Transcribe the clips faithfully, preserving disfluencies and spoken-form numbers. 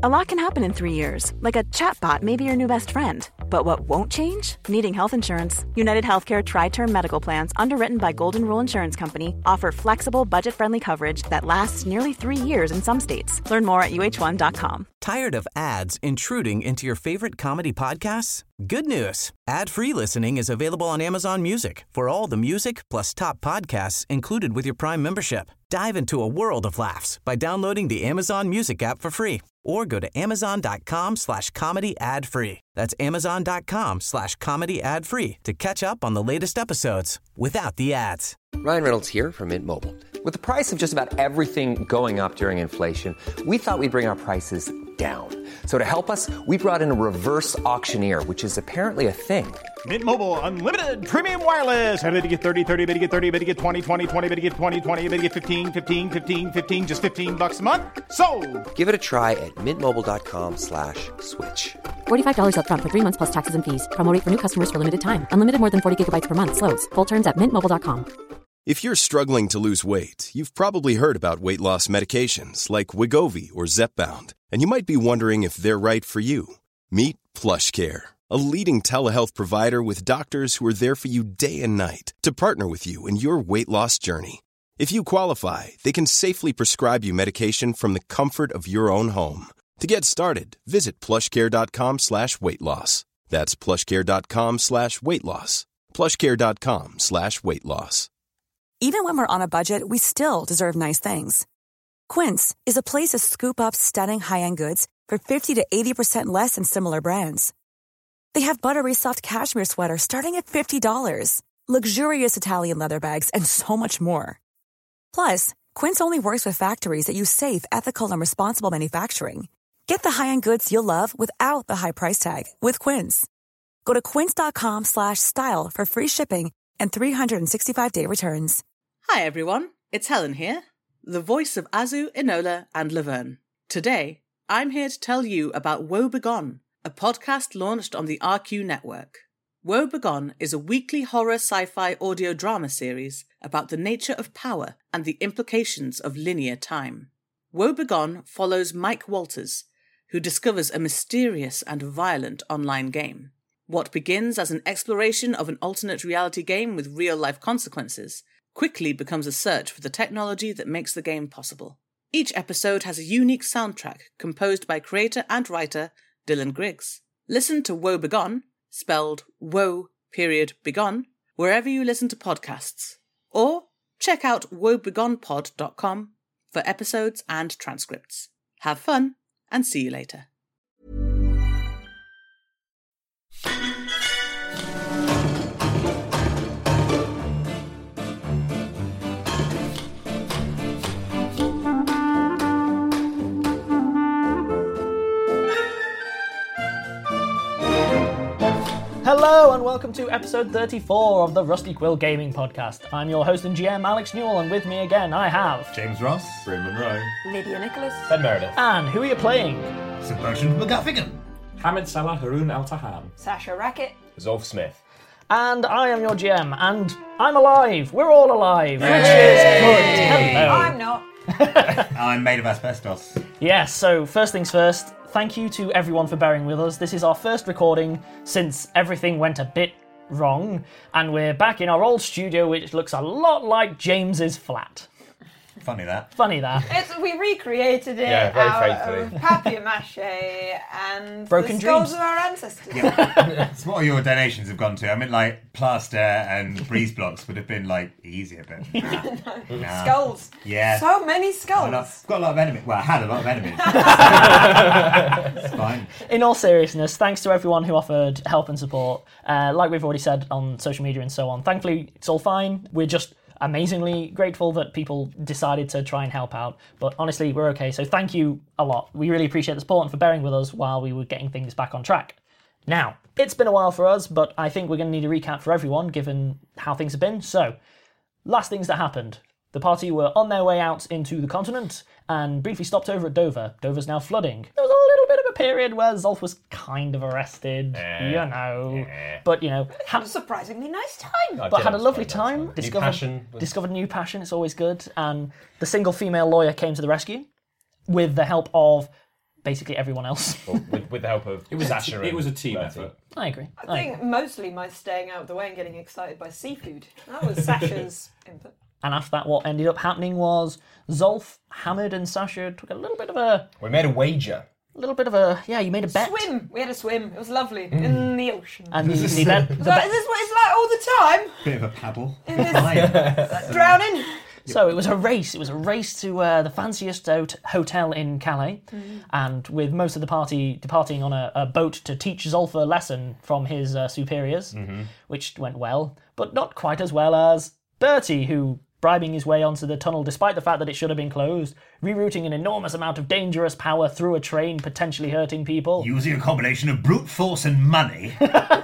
A lot can happen in three years, like a chatbot may be your new best friend. But what won't change? Needing health insurance. United Healthcare Tri-Term Medical Plans, underwritten by Golden Rule Insurance Company, offer flexible, budget-friendly coverage that lasts nearly three years in some states. Learn more at U H one dot com. Tired of ads intruding into your favorite comedy podcasts? Good news. Ad-free listening is available on Amazon Music for all the music plus top podcasts included with your Prime membership. Dive into a world of laughs by downloading the Amazon Music app for free or go to amazon.com slash comedy ad free. That's amazon.com slash comedy ad free to catch up on the latest episodes without the ads. Ryan Reynolds here from Mint Mobile. With the price of just about everything going up during inflation, we thought we'd bring our prices down. So to help us, we brought in a reverse auctioneer, which is apparently a thing. Mint Mobile Unlimited Premium Wireless. How to get thirty, thirty, how to get thirty, how to get twenty, twenty, twenty, how to get twenty, twenty, how to get fifteen, fifteen, fifteen, fifteen, just fifteen bucks a month? Sold! Give it a try at mintmobile.com slash switch. forty-five dollars up front for three months plus taxes and fees. Promo rate for new customers for limited time. Unlimited more than forty gigabytes per month. Slows full terms at mint mobile dot com. If you're struggling to lose weight, you've probably heard about weight loss medications like Wegovy or Zepbound, and you might be wondering if they're right for you. Meet PlushCare, a leading telehealth provider with doctors who are there for you day and night to partner with you in your weight loss journey. If you qualify, they can safely prescribe you medication from the comfort of your own home. To get started, visit plushcare.com slash weight loss. That's plushcare.com slash weight loss. plushcare.com slash weight loss. Even when we're on a budget, we still deserve nice things. Quince is a place to scoop up stunning high-end goods for fifty to eighty percent less than similar brands. They have buttery soft cashmere sweaters starting at fifty dollars, luxurious Italian leather bags, and so much more. Plus, Quince only works with factories that use safe, ethical, and responsible manufacturing. Get the high-end goods you'll love without the high price tag with Quince. Go to quince.com slash style for free shipping and three sixty-five day returns. Hi everyone, it's Helen here, the voice of Azu, Enola and Laverne. Today, I'm here to tell you about Woe Begone, a podcast launched on the R Q network. Woe Begone is a weekly horror sci-fi audio drama series about the nature of power and the implications of linear time. Woe Begone follows Mike Walters, who discovers a mysterious and violent online game. What begins as an exploration of an alternate reality game with real-life consequences quickly becomes a search for the technology that makes the game possible. Each episode has a unique soundtrack composed by creator and writer Dylan Griggs. Listen to Woe Begone, spelled Woe period Begone, wherever you listen to podcasts. Or check out woe begone pod dot com for episodes and transcripts. Have fun, and see you later. Hello and welcome to episode thirty-four of the Rusty Quill Gaming Podcast. I'm your host and G M, Alex Newell, and with me again I have... James Ross, Bryn Monroe, Lydia Nicholas, Ben Meredith, and who are you playing? Sebastian McGuffigan, Hamid Salah Haroon Al-Taham, Sasha Rackett, Zolf Smith. And I am your G M, and I'm alive. We're all alive, which is good. Hello. I'm not. I'm made of asbestos. Yes, so first things first, thank you to everyone for bearing with us. This is our first recording since everything went a bit wrong, and we're back in our old studio, which looks a lot like James's flat. Funny that. Funny that. It's, we recreated it Yeah, very out faithfully. of papier-mâché and Broken the skulls dreams. of our ancestors. Yeah. So what are your donations have gone to? I mean, like, plaster and breeze blocks would have been, like, easier, but... no. Nah. Skulls. Yeah. So many skulls. Well, I've got a lot of enemies. Well, I had a lot of enemies. It's fine. In all seriousness, thanks to everyone who offered help and support. Uh, like we've already said on social media and so on, thankfully it's all fine. We're just amazingly grateful that people decided to try and help out. But honestly, we're okay, so thank you a lot. We really appreciate the support and for bearing with us while we were getting things back on track. Now, it's been a while for us, but I think we're going to need a recap for everyone, given how things have been. So, last things that happened. The party were on their way out into the continent and briefly stopped over at Dover. Dover's now flooding. There was a little bit of a period where Zolf was kind of arrested, Eh, you know. eh. But, you know... Had a surprisingly nice time. I but did had a have lovely fun, time. that's Discovered, New passion. was- discovered a new passion. It's always good. And the single female lawyer came to the rescue with the help of basically everyone else. Well, with, with the help of It was a Sasha t- and it was a team Bertie. effort. I agree. I think mostly my staying out of the way and getting excited by seafood. That was Sasha's input. And after that, what ended up happening was Zolf, Hamid, and Sasha took a little bit of a, We made a wager. a little bit of a, yeah, you made a bet. Swim. We had a swim. It was lovely in the ocean. And the, the bet, the So bet- is this what it's like all the time? Bit of a paddle. In this drowning? So it was a race. It was a race to uh, the fanciest hot- hotel in Calais, and with most of the party departing on a, a boat to teach Zolf a lesson from his uh, superiors, which went well, but not quite as well as Bertie, who, bribing his way onto the tunnel despite the fact that it should have been closed, rerouting an enormous amount of dangerous power through a train, potentially hurting people, Using a combination of brute force and money.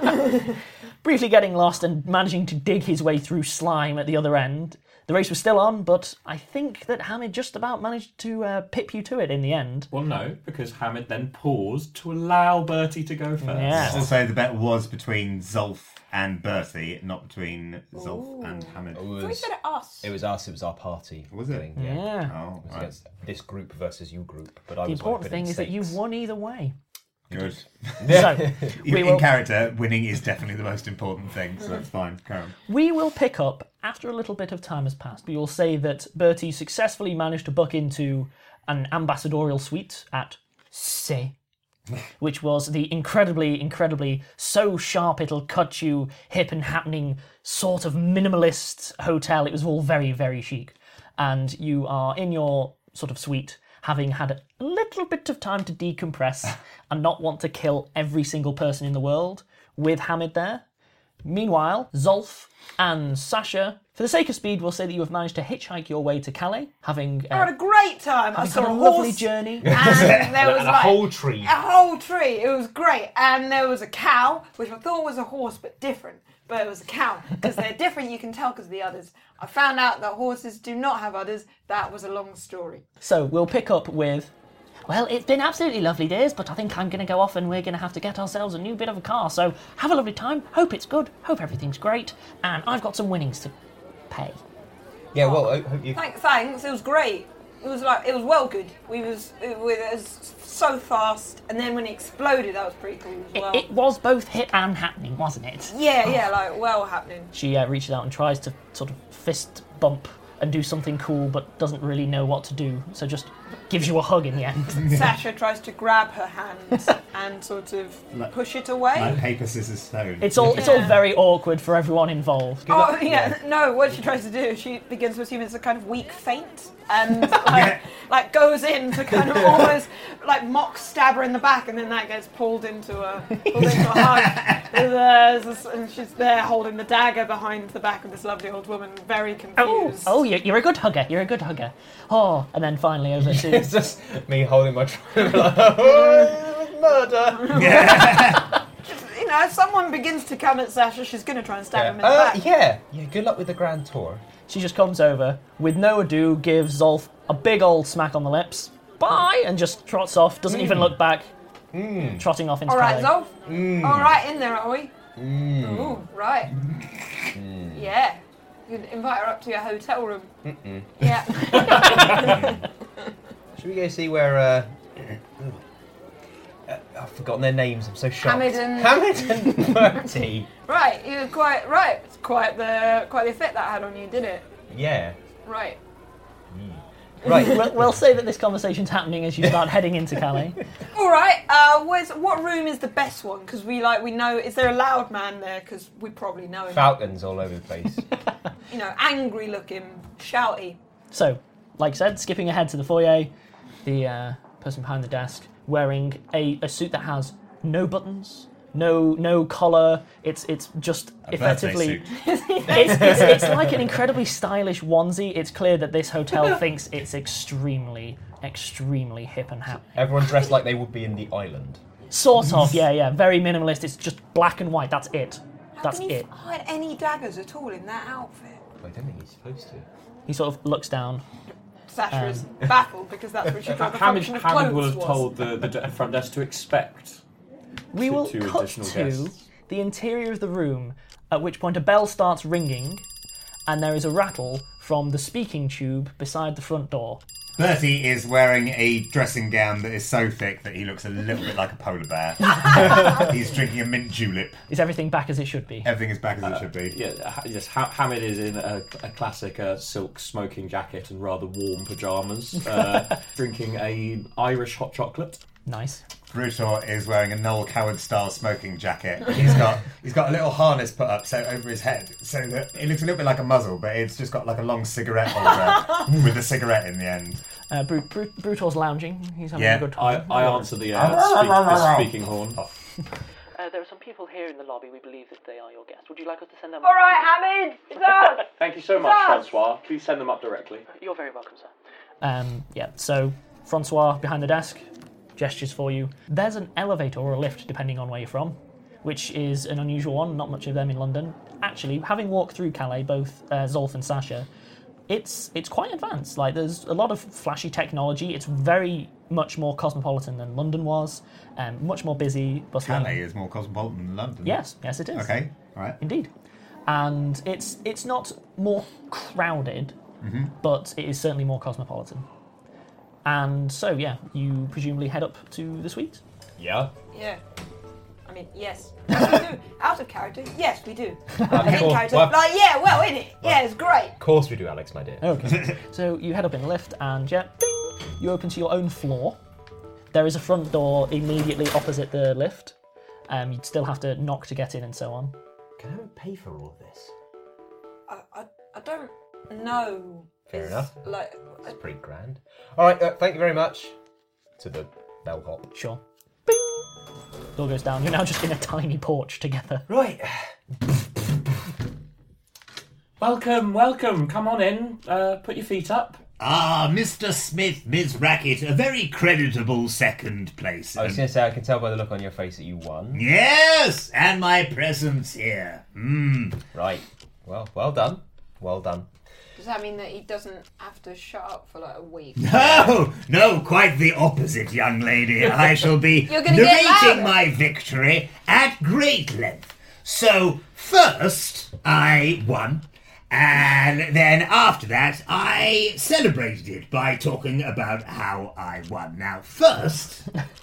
briefly getting lost and managing to dig his way through slime at the other end. The race was still on, but I think that Hamid just about managed to uh, pip you to it in the end. Well, no, because Hamid then paused to allow Bertie to go first. Yeah. Also, the bet was between Zolf and Bertie, not between Zolf and Hamid. It We was, said it us. it was us, it was our party. Was it? thing, Yeah. Yeah. Oh, It was right. against this group versus you group. But I The was important thing is that you've you won either way. Good. So, In, we in will, character, winning is definitely the most important thing, so that's fine. Carry on. we will pick up after a little bit of time has passed. We will say that Bertie successfully managed to book into an ambassadorial suite at C, which was the incredibly, incredibly so sharp it'll cut you, hip and happening sort of minimalist hotel. It was all very, very chic. And you are in your sort of suite, having had a little bit of time to decompress and not want to kill every single person in the world, with Hamid there. Meanwhile, Zolf and Sasha, for the sake of speed, we'll say that you have managed to hitchhike your way to Calais, having, I had uh, a great time. I having saw had a a horse. lovely journey. And there was And a like whole tree. a whole tree. It was great. And there was a cow, which I thought was a horse, but different. But it was a cow. Because they're different, you can tell because of the udders. I found out that horses do not have udders. That was a long story. So we'll pick up with, well, it's been absolutely lovely days, but I think I'm going to go off and we're going to have to get ourselves a new bit of a car. So have a lovely time. Hope it's good. Hope everything's great. And I've got some winnings to pay. Yeah, well, I hope you... Thanks, thanks. It was great. It was like it was well good. We was it was so fast, and then when it exploded, that was pretty cool as It, well. it was both hit and happening, wasn't it? yeah, yeah, like well happening. She uh, reaches out and tries to sort of fist bump and do something cool, but doesn't really know what to do. So just gives you a hug in the end. Sasha tries to grab her hand and sort of Like- push it away. Like paper, scissors, stone. It's all it's all Yeah. very awkward for everyone involved. Oh yeah, no. What she tries to do, she begins to assume it's a kind of weak feint, and like, like goes in to kind of almost like mock stab her in the back, and then that gets pulled into a pulled into a hug. And, uh, this- and she's there holding the dagger behind the back of this lovely old woman, very Oh, confused. oh, you're, you're a good hugger. You're a good hugger. Oh, and then finally over to It's just me holding my tray, like, oh, murder. You know, if someone begins to come at Sasha, she's going to try and stab him in the Uh, back. yeah, yeah. Good luck with the grand tour. she just comes over, with no ado, gives Zolf a big old smack on the lips. Bye! And just trots off, doesn't even look back, trotting off into All right, Calais. Zolf. All right, in there, are we? Ooh, right. Yeah. You can invite her up to your hotel room. Mm-mm. Yeah. Should we go see where? Uh, uh, I've forgotten their names. I'm so shocked. Hamid and- Hamid and Bertie. Right, you were quite right. It's quite the quite the effect that had on you, did it? Yeah. Right. Right. we'll, we'll say that this conversation's happening as you start heading into Calais. All right. Uh, where's, what room is the best one? Because we like we know. Is there a loud man there? Because we probably know him. Falcons all over the place. You know, angry looking, shouty. So, like I said, skipping ahead to the foyer, the uh, person behind the desk wearing a, a suit that has no buttons, no no collar. It's it's just A effectively. birthday suit. It's, it's, it's like an incredibly stylish onesie. It's clear that this hotel thinks it's extremely, extremely hip and happy. Everyone dressed like they would be in the island. Sort of, yeah, yeah. Very minimalist. It's just black and white. That's it. How That's can you it. hide any daggers at all in that outfit? I don't think he's supposed to. He sort of looks down. Sasha is Um. baffled because that's what she thought the Hamid, function of Hamid clothes will have was. told the, the d- front desk to expect We two- will two cut additional to guests. the interior of the room, at which point a bell starts ringing, and there is a rattle from the speaking tube beside the front door. Bertie is wearing a dressing gown that is so thick that he looks a little bit like a polar bear. He's drinking a mint julep. Is everything back as it should be? Everything is back as Uh, it should be. Yeah, ha- yes. Ha- Hamid is in a, a classic uh, silk smoking jacket and rather warm pyjamas, uh, drinking a Irish hot chocolate. Nice. Brutor is wearing a Noel Coward style smoking jacket. He's got he's got a little harness put up so over his head, so that it looks a little bit like a muzzle, but it's just got like a long cigarette holder with a cigarette in the end. Uh, Bru- Bru- Brutor's lounging. He's having Yeah. a good I, time. I answer the, uh, speak, the speaking horn. Uh, there are some people here in the lobby. We believe that they are your guests. Would you like us to send them? All right, Hamid. It's us. Thank you so much, Francois. Please send them up directly. You're very welcome, sir. Um, yeah. So Francois behind the desk gestures for you. There's an elevator or a lift, depending on where you're from, which is an unusual one. Not much of them in London. Actually, having walked through Calais, both uh, Zolf and Sasha, it's it's quite advanced. Like, there's a lot of flashy technology. It's very much more cosmopolitan than London was, um, much more busy, bustling. Calais is more cosmopolitan than London. Yes, yes, it is. Okay, all right. Indeed. And it's it's not more crowded, Mm-hmm. but it is certainly more cosmopolitan. And so, yeah, you presumably head up to the suite. Yeah. Yeah. I mean, yes. Yes, we do. Out of character, yes, we do. Of In course. character, Well, like, yeah, well, in it. Yeah, it's great. Of course we do, Alex, my dear. Okay. So you head up in the lift, and yeah, ding, you open to your own floor. There is a front door immediately opposite the lift. Um, you'd still have to knock to get in and so on. Can I pay for all of this? I, I, I don't know. Fair It's enough. Like, That's pretty grand. All right, uh, thank you very much. To the bellhop. Sure. Bing! Door goes down. You're now just in a tiny porch together. Right. Welcome, welcome. Come on in. Uh, put your feet up. Ah, Mister Smith, Miss Rackett, a very creditable second place. I was going to say, I can tell by the look on your face that you won. Yes, and my presence here. Mm. Right. Well, well done. Well done. does that mean that he doesn't have to shut up for like a week? No, no, quite the opposite, young lady. I shall be You're gonna get narrating louder. my victory at great length. So, first, I won. And then after that, I celebrated it by talking about how I won. Now, first,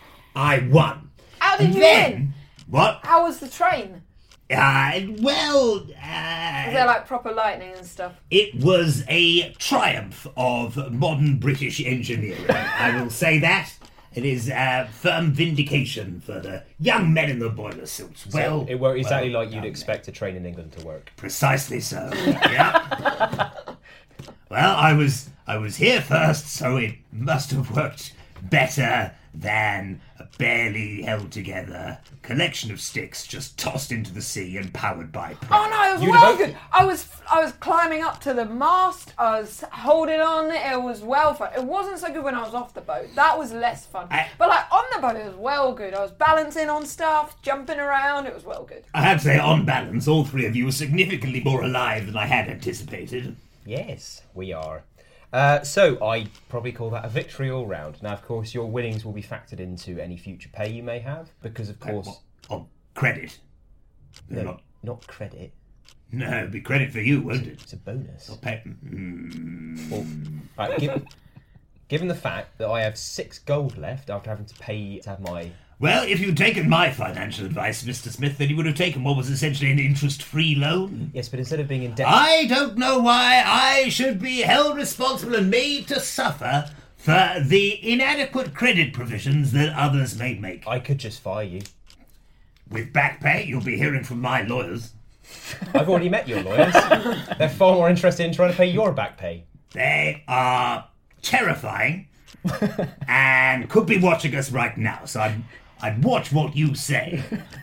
I won. How did you then, win? What? How was the train? Uh, well, uh, Was there like proper lightning and stuff? it was a triumph of modern British engineering. I will say that. It is a firm vindication for the young men in the boiler suits. So Well, it worked exactly well like you'd done. expect a train in England to work. Precisely so. Yeah. Well, I was I was here first, so it must have worked better than a barely held together collection of sticks just tossed into the sea and powered by pride. Oh no, it was You'd well have- good. I was I was climbing up to the mast. I was holding on. It was well fun. It wasn't so good when I was off the boat. That was less fun. I- but like on the boat, it was well good. I was balancing on stuff, jumping around. It was well good. I have to say, on balance, all three of you were significantly more alive than I had anticipated. Yes, we are. Uh, so I probably call that a victory all round. Now, of course, your winnings will be factored into any future pay you may have, because of course, What? On credit? no, Not, not credit. no, it'd be credit for you, won't it? It's a bonus. I'll pay. Mm. Well, right, given, given the fact that I have six gold left after having to pay to have my Well, if you'd taken my financial advice, Mister Smith, then you would have taken what was essentially an interest-free loan. yes, but instead of being in debt, I don't know why I should be held responsible and made to suffer for the inadequate credit provisions that others may make. I could just fire you. With back pay, you'll be hearing from my lawyers. I've already met your lawyers. They're far more interested in trying to pay your back pay. They are terrifying and could be watching us right now, so I'd, I'd watch what you say.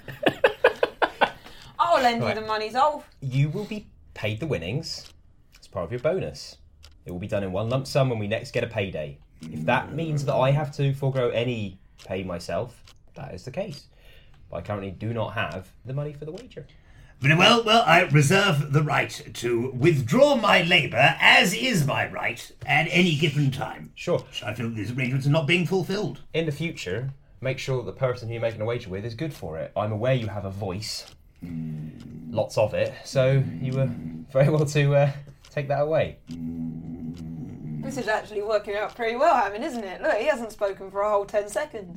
I'll lend Right. you the money, Zolf. You will be paid the winnings as part of your bonus. It will be done in one lump sum when we next get a payday. If that means that I have to forego any pay myself, that is the case. But I currently do not have the money for the wager. Very well, well, I reserve the right to withdraw my labour, as is my right, at any given time. Sure. I feel these arrangements are not being fulfilled. In the future, make sure that the person who you're making a wager with is good for it. I'm aware you have a voice. Lots of it. So you were very well to uh, take that away. This is actually working out pretty well, Hammond, isn't it? Look, he hasn't spoken for a whole ten seconds.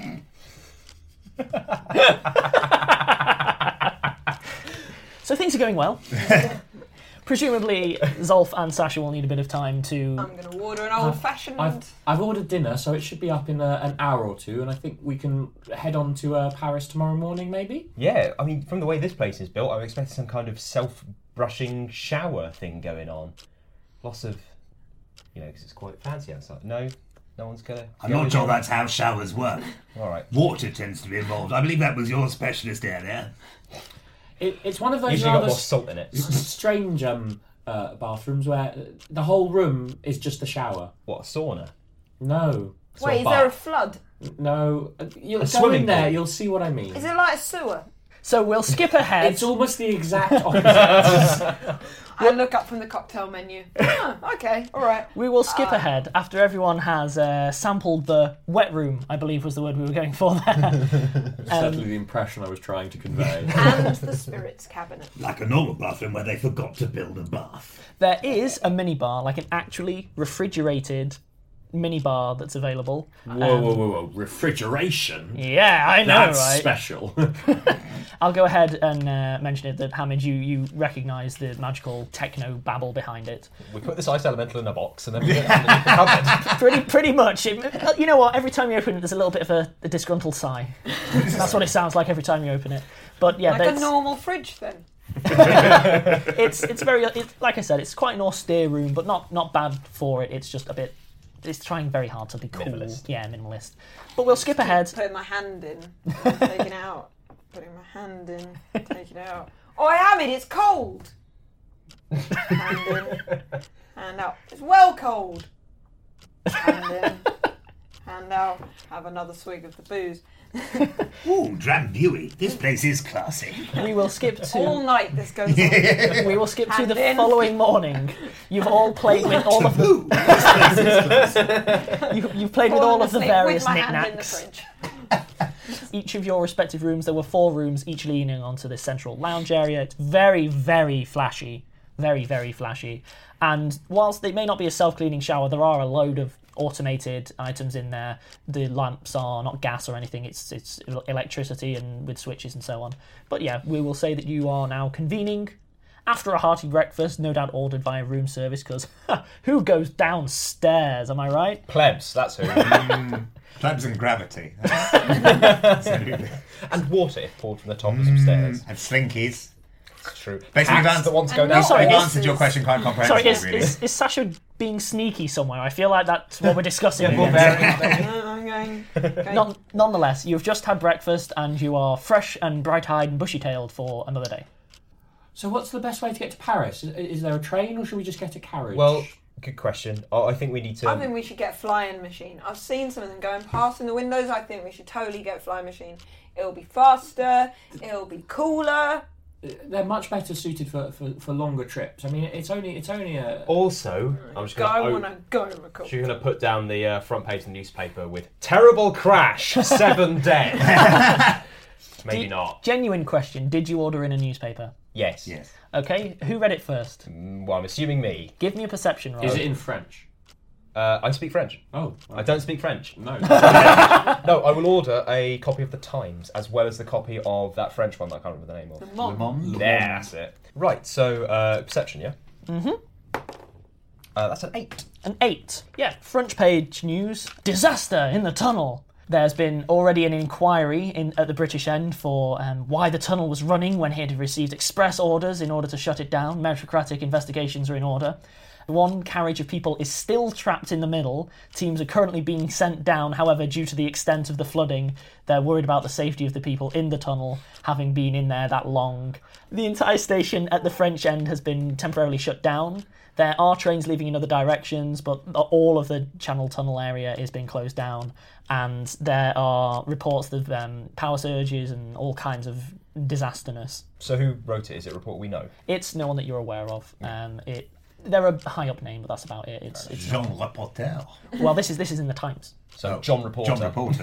So things are going well. Presumably, Zolf and Sasha will need a bit of time to... I'm going to order an old-fashioned... I've, I've ordered dinner, so it should be up in a, an hour or two, and I think we can head on to uh, Paris tomorrow morning, maybe? Yeah, I mean, from the way this place is built, I'm expecting some kind of self-brushing shower thing going on. Lots of, you know, because it's quite fancy outside. No? No one's going to... I'm not sure that's how showers work. All right. Water tends to be involved. I believe that was your specialist area. It, it's one of those Usually rather got more salt in it. s- strange um, uh, bathrooms where the whole room is just the shower. What, a sauna? No. Wait, is there a flood? No. Uh, You'll A go swimming in there, pool? you'll see what I mean. Is it like a sewer? So we'll skip ahead. It's almost the exact opposite. I look up from the cocktail menu. Oh, okay, all right. We will skip Uh, ahead after everyone has uh, sampled the wet room, I believe was the word we were going for there. It's definitely the impression I was trying to convey. And the spirits cabinet. Like a normal bathroom where they forgot to build a bath. There is a minibar, like an actually refrigerated minibar that's available. Whoa, Um, whoa, whoa, whoa. Refrigeration? Yeah, I know, That's right? special. I'll go ahead and uh, mention it that, Hammond, you, you recognise the magical techno babble behind it. We put this ice elemental in a box and then we get it underneath the cupboard. pretty pretty much. It, you know what? Every time you open it, there's a little bit of a, a disgruntled sigh. That's what it sounds like every time you open it. But yeah, Like a that's- normal fridge, then. it's it's very it's, like I said, it's quite an austere room, but not not bad for it. It's just a bit. It's trying very hard to be cool. Minimalist. Yeah, minimalist. But we'll skip ahead. Putting my hand in, taking it out. Putting my hand in, taking it out. Oh, I am it. It's cold. Hand in, hand out. It's well cold. Hand in, hand out. Have another swig of the booze. Ooh, Drambuie. This place is classy. We will skip to All night this goes on. we will skip to Hand the in. following morning. You've all played with all of the Ooh, this place is classy. you, you've played with all of the Falling asleep various with my hand in the knickknacks. fridge. Each of your respective rooms, there were four rooms, each leaning onto this central lounge area. It's very, very flashy. Very, very flashy. And whilst it may not be a self-cleaning shower, there are a load of automated items in there. The lamps are not gas or anything, it's it's electricity and with switches and so on. But yeah, we will say that you are now convening after a hearty breakfast, no doubt ordered by a room service, because who goes downstairs, am I right? Plebs, that's who. Mm, plebs and gravity. Absolutely. And water if poured from the top of some stairs. And slinkies. It's true. Basically, we've Cats answered, that want to go And down. not- sorry, we've is- answered your question quite comprehensively, Sorry, is, really. is, is Sasha being sneaky somewhere? I feel like that's what we're discussing. Yeah, again. very- I'm going. Okay. None, nonetheless, you've just had breakfast and you are fresh and bright-eyed and bushy-tailed for another day. So what's the best way to get to Paris? Is, is there a train or should we just get a carriage? Well, good question. Oh, I think we need to... I think we should get flying machine. I've seen some of them going past in the windows. I think we should totally get flying machine. It'll be faster. It'll be cooler. they're much better suited for, for, for longer trips. I mean, it's only it's only a... Also, I'm just going Go to... on and go, McCall. She's going to put down the uh, front page of the newspaper with terrible crash, seven dead. Maybe Do- not. Genuine question. Did you order in a newspaper? Yes. Yes. Okay, who read it first? Mm, Well, I'm assuming me. Give me a perception roll. Is it in French? Uh, I speak French. Oh. I don't speak French. No. No, I will order a copy of the Times as well as the copy of that French one that I can't remember the name of. Le Mans. Le Mans. There, that's it. Right, so uh, perception, yeah? Mm-hmm. Uh, that's an eight. An eight. Yeah, front page news. Disaster in the tunnel. There's been already an inquiry in, at the British end for um, why the tunnel was running when it had received express orders in order to shut it down. Meritocratic investigations are in order. One carriage of people is still trapped in the middle. Teams are currently being sent down. However, due to the extent of the flooding, they're worried about the safety of the people in the tunnel, having been in there that long. The entire station at the French end has been temporarily shut down. There are trains leaving in other directions, but all of the Channel Tunnel area is being closed down. And there are reports of um, power surges and all kinds of disasterness. So who wrote it? Is it a report we know? It's no one that you're aware of. Um, it they're a high up name, but that's about it. It's, it's Jean Reporter. well, this is this is in the Times. So John Reporter. John Reporter.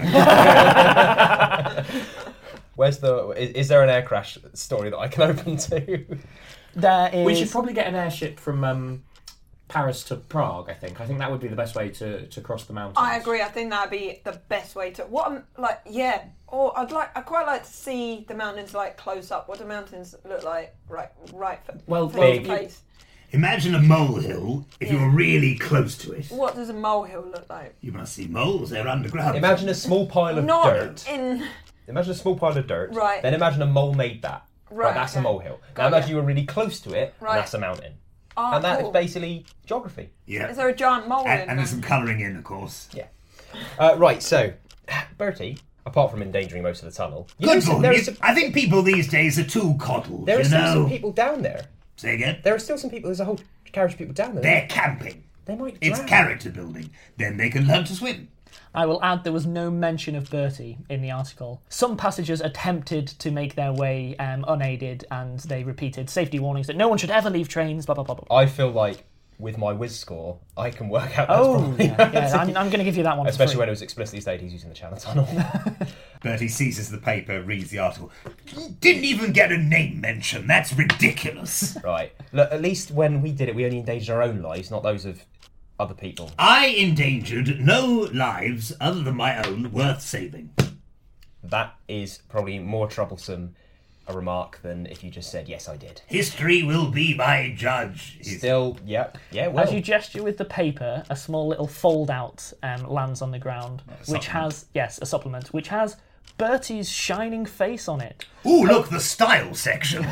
Where's the? Is, is there an air crash story that I can open to? There is. We should probably get an airship from um, Paris to Prague, I think. I think that would be the best way to, to cross the mountains. I agree. I think that'd be the best way to. What I'm like, yeah. Or I'd like. I quite like to see the mountains like close up. What do mountains look like? Right, right. Well, face big. to face. Imagine a molehill if Yeah. you were really close to it. What does a molehill look like? You must see moles, they're underground. Imagine a small pile of Not dirt. in. Imagine a small pile of dirt. Right. Then imagine a mole made that. Right, Right, that's okay. a molehill. Got Now imagine ya. you were really close to it, Right. and that's a mountain. Oh, and that is cool. basically geography. Yeah. Is there a giant mole And, in and there's them? some colouring in, of course. Yeah. Uh, right, so, Bertie, apart from endangering most of the tunnel, you know Good some- for there, you. are some, I think people these days are too coddled, there are you still know. some people down there. Say again? There are still some people, there's a whole carriage of people down there. They're camping. They might It's drown. character building. Then they can learn to swim. I will add there was no mention of Bertie in the article. Some passengers attempted to make their way um, unaided, and they repeated safety warnings that no one should ever leave trains, blah, blah, blah, blah. I feel like, with my whiz score, I can work out that's Oh, probably... yeah, yeah, I'm, I'm going to give you that one for Especially free. when it was explicitly stated he's using the Channel Tunnel. Bertie seizes the paper, reads the article. Didn't even get a name mention. That's ridiculous. Right. Look, at least when we did it, we only endangered our own lives, not those of other people. I endangered no lives other than my own worth saving. That is probably more troublesome a remark than if you just said, yes, I did. History will be my judge. Still, yeah, yeah, well. As you gesture with the paper, a small little fold-out um, lands on the ground, which has, yes, a supplement, which has Bertie's shining face on it. Ooh, look, the style section.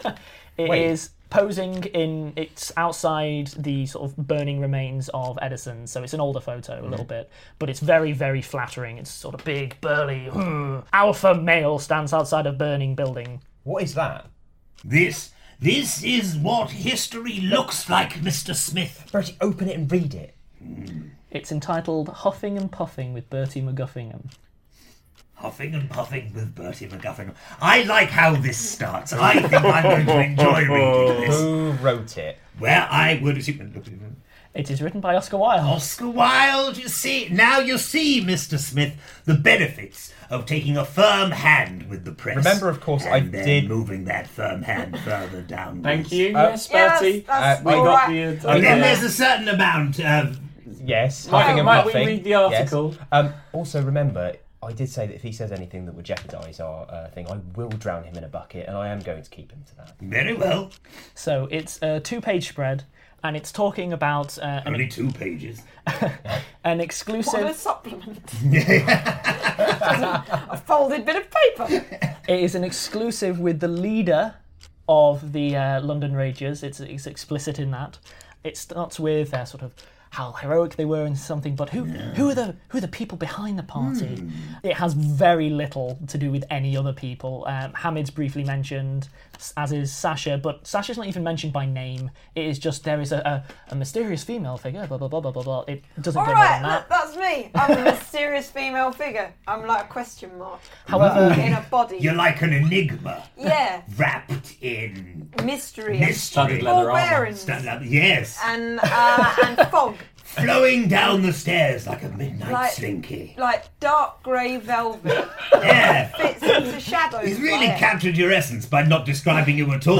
It Wait. is posing in, it's outside the sort of burning remains of Edison, so it's an older photo a little bit, but it's very, very flattering. It's sort of big, burly, "Hmm, alpha male stands outside a burning building. What is that? This, this is what history looks like, Mister Smith. Bertie, open it and read it. It's entitled Huffing and Puffing with Bertie McGuffingham. Huffing and puffing with Bertie McGuffin. I like how this starts. I think I'm going to enjoy reading this. Who wrote it? Where I would assume... It is written by Oscar Wilde. Oscar Wilde, you see, now you see, Mister Smith, the benefits of taking a firm hand with the press. Remember, of course, and I then did- moving that firm hand further down. Thank you, Uh, yes, Yes, Bertie. that's Uh, we all got right. the... And Uh, then there's a certain amount of... Yes, Might- huffing and might we puffing. read the article? Yes. Um, also, remember, I did say that if he says anything that would jeopardise our uh, thing, I will drown him in a bucket, and I am going to keep him to that. Very well. So it's a two-page spread, and it's talking about uh, an, Only two pages. an What a exclusive... supplement. A folded bit of paper. It is an exclusive with the leader of the uh, London Ragers. It's, it's explicit in that. It starts with uh, sort of how heroic they were and something, but who who are the who are the people behind the party? It has very little to do with any other people. Um, Hamid's briefly mentioned, as is Sasha, but Sasha's not even mentioned by name. It is just there is a, a, a mysterious female figure. Blah blah blah blah blah blah. It doesn't All go more right, than look, that. that's me. I'm a mysterious female figure. I'm like a question mark However, in a body. You're like an enigma Yeah, wrapped in mystery, mystery. Studded leather armour. forbearance, Stand up, yes. and uh, and fog, Flowing down the stairs like a midnight Like- slinky. like dark grey velvet, Yeah. fits into shadows. He's really like it. captured your essence by not describing you at all.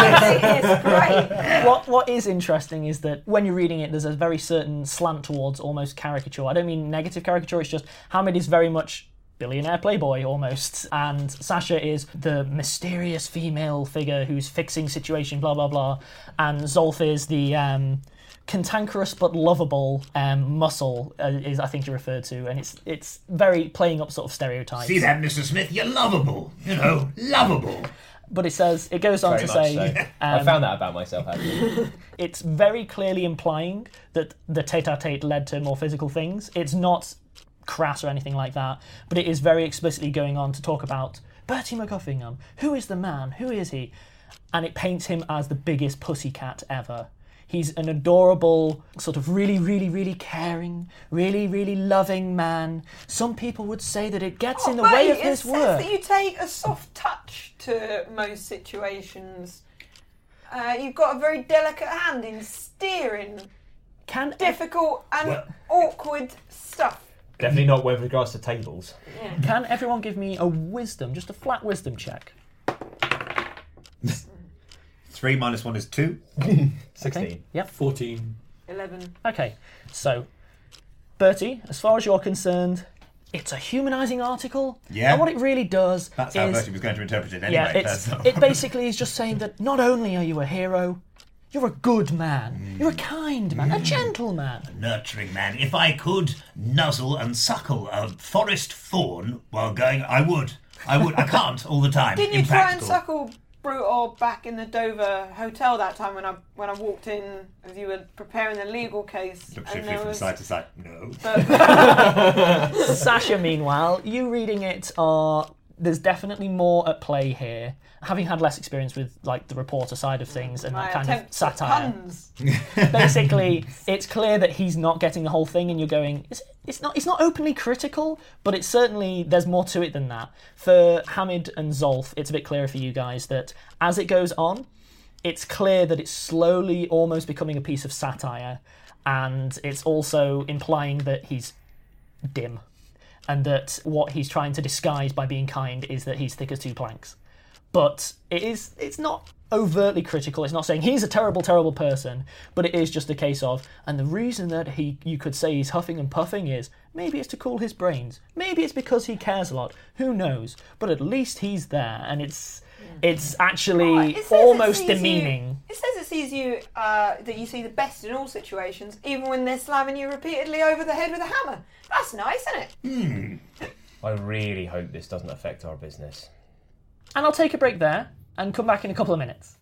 It's great. what what is interesting is that when you're reading it, there's a very certain slant towards almost caricature. I don't mean negative caricature. It's just Hamid is very much billionaire playboy almost, and Sasha is the mysterious female figure who's fixing situation, blah blah blah, and Zolf is the um, cantankerous but lovable um, muscle, uh, is I think you referred to, and it's it's very playing up sort of stereotypes. See that, Mister Smith? You're lovable. You know, lovable. But it says it goes on Very to much say. so. I um, found that about myself, actually. It's very clearly implying that the tete-a-tete led to more physical things. It's not crass or anything like that, but it is very explicitly going on to talk about Bertie McGuffingham. Who is the man? Who is he? And it paints him as the biggest pussycat ever. He's an adorable, sort of really, really, really caring, really, really loving man. Some people would say that it gets in the Oh, way mate, of his it says work. that you take a soft touch to most situations. Uh, you've got a very delicate hand in steering Can difficult and Well- awkward stuff. Definitely not with regards to tables. Can everyone give me a wisdom, just a flat wisdom check? Three minus one is two. sixteen. Yep. fourteen. eleven. Okay, so, Bertie, as far as you're concerned, it's a humanising article. Yeah. And what it really does That's is... how Bertie was going to interpret it anyway. Yeah, it's, it basically is just saying that not only are you a hero, you're a good man. Mm. You're a kind man. Mm. A gentleman. A nurturing man. If I could nuzzle and suckle a forest fawn while going, I would. I would. I can't all the time. Didn't you try and suckle Brutor back in the Dover hotel that time when I when I walked in as you were preparing the legal case? Look swiftly from was... side to side. No. But... Sasha, meanwhile, you reading it are... There's definitely more at play here. Having had less experience with like the reporter side of things and My that kind of satire, puns. basically, it's clear that he's not getting the whole thing, and you're going, it's, it's not, it's not openly critical, but it's certainly there's more to it than that. For Hamid and Zolf, it's a bit clearer for you guys that as it goes on, it's clear that it's slowly almost becoming a piece of satire, and it's also implying that he's dim, and that what he's trying to disguise by being kind is that he's thick as two planks. But it is, it's not overtly critical. It's not saying he's a terrible, terrible person, but it is just a case of, and the reason that he, you could say he's huffing and puffing is, maybe it's to cool his brains. Maybe it's because he cares a lot. Who knows? But at least he's there, and it's it's actually Oh, it says almost it sees demeaning. You, it says it sees you, uh, that you see the best in all situations, even when they're slamming you repeatedly over the head with a hammer. That's nice, isn't it? Hmm. I really hope this doesn't affect our business. And I'll take a break there and come back in a couple of minutes.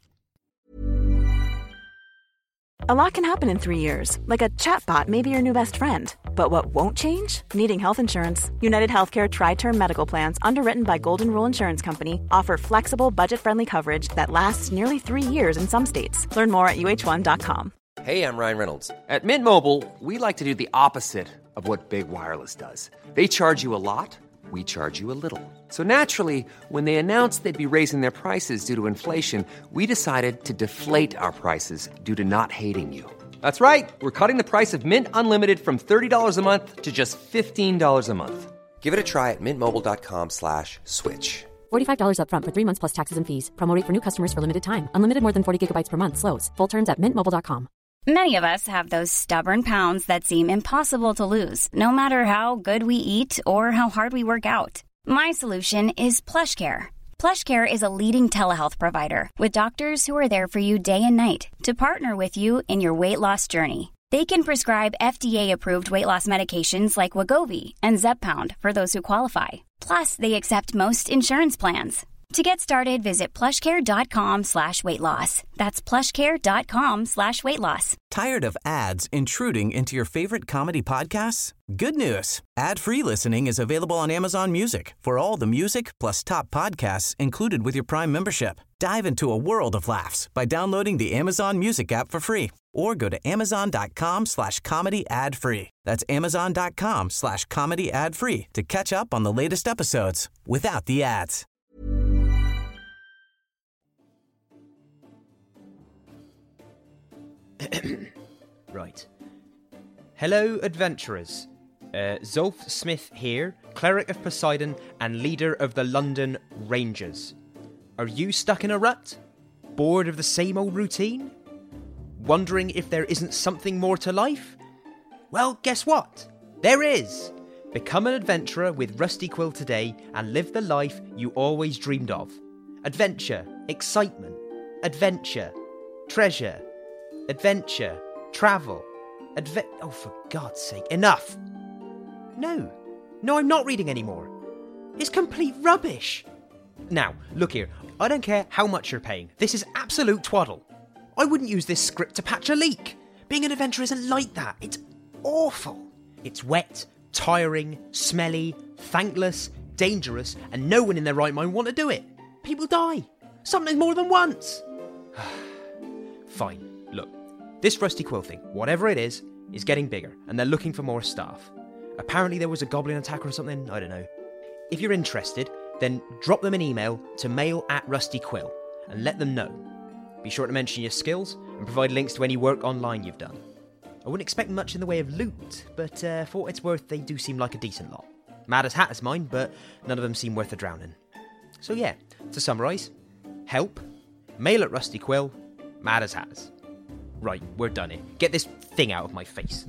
A lot can happen in three years, like a chatbot may be your new best friend. But what won't change? Needing health insurance. United Healthcare Tri-Term Medical Plans, underwritten by Golden Rule Insurance Company, offer flexible, budget-friendly coverage that lasts nearly three years in some states. Learn more at U H one dot com. Hey, I'm Ryan Reynolds. At Mint Mobile, we like to do the opposite of what Big Wireless does. They charge you a lot. We charge you a little. So naturally, when they announced they'd be raising their prices due to inflation, we decided to deflate our prices due to not hating you. That's right. We're cutting the price of Mint Unlimited from thirty dollars a month to just fifteen dollars a month. Give it a try at mintmobile.com slash switch. forty-five dollars up front for three months plus taxes and fees. Promo rate for new customers for limited time. Unlimited more than forty gigabytes per month. Slows full terms at mint mobile dot com. Many of us have those stubborn pounds that seem impossible to lose, no matter how good we eat or how hard we work out. My solution is PlushCare. PlushCare is a leading telehealth provider with doctors who are there for you day and night to partner with you in your weight loss journey. They can prescribe F D A-approved weight loss medications like Wegovy and Zepbound for those who qualify. Plus, they accept most insurance plans. To get started, visit plushcare.com slash weight loss. That's plushcare.com slash weight loss. Tired of ads intruding into your favorite comedy podcasts? Good news. Ad-free listening is available on Amazon Music for all the music plus top podcasts included with your Prime membership. Dive into a world of laughs by downloading the Amazon Music app for free or go to amazon.com slash comedy ad free. That's amazon.com slash comedy ad free to catch up on the latest episodes without the ads. Right. Hello, adventurers. Uh, Zolf Smith here, cleric of Poseidon and leader of the London Rangers. Are you stuck in a rut? Bored of the same old routine? Wondering if there isn't something more to life? Well, guess what? There is! Become an adventurer with Rusty Quill today and live the life you always dreamed of. Adventure, excitement, adventure, treasure, adventure, travel, adve- Oh, for God's sake, enough! No, no, I'm not reading anymore. It's complete rubbish. Now, look here, I don't care how much you're paying. This is absolute twaddle. I wouldn't use this script to patch a leak. Being an adventurer isn't like that. It's awful. It's wet, tiring, smelly, thankless, dangerous, and no one in their right mind want to do it. People die. Sometimes more than once. Fine. Look, this Rusty Quill thing, whatever it is, is getting bigger, and they're looking for more staff. Apparently there was a goblin attack or something, I don't know. If you're interested, then drop them an email to mail at Rusty Quill, and let them know. Be sure to mention your skills, and provide links to any work online you've done. I wouldn't expect much in the way of loot, but uh, for what it's worth, they do seem like a decent lot. Mad as Hatter's mine, but none of them seem worth a drowning. So yeah, to summarise, help, mail at Rusty Quill, Mad as Hatters. Right, we're done here. Get this thing out of my face.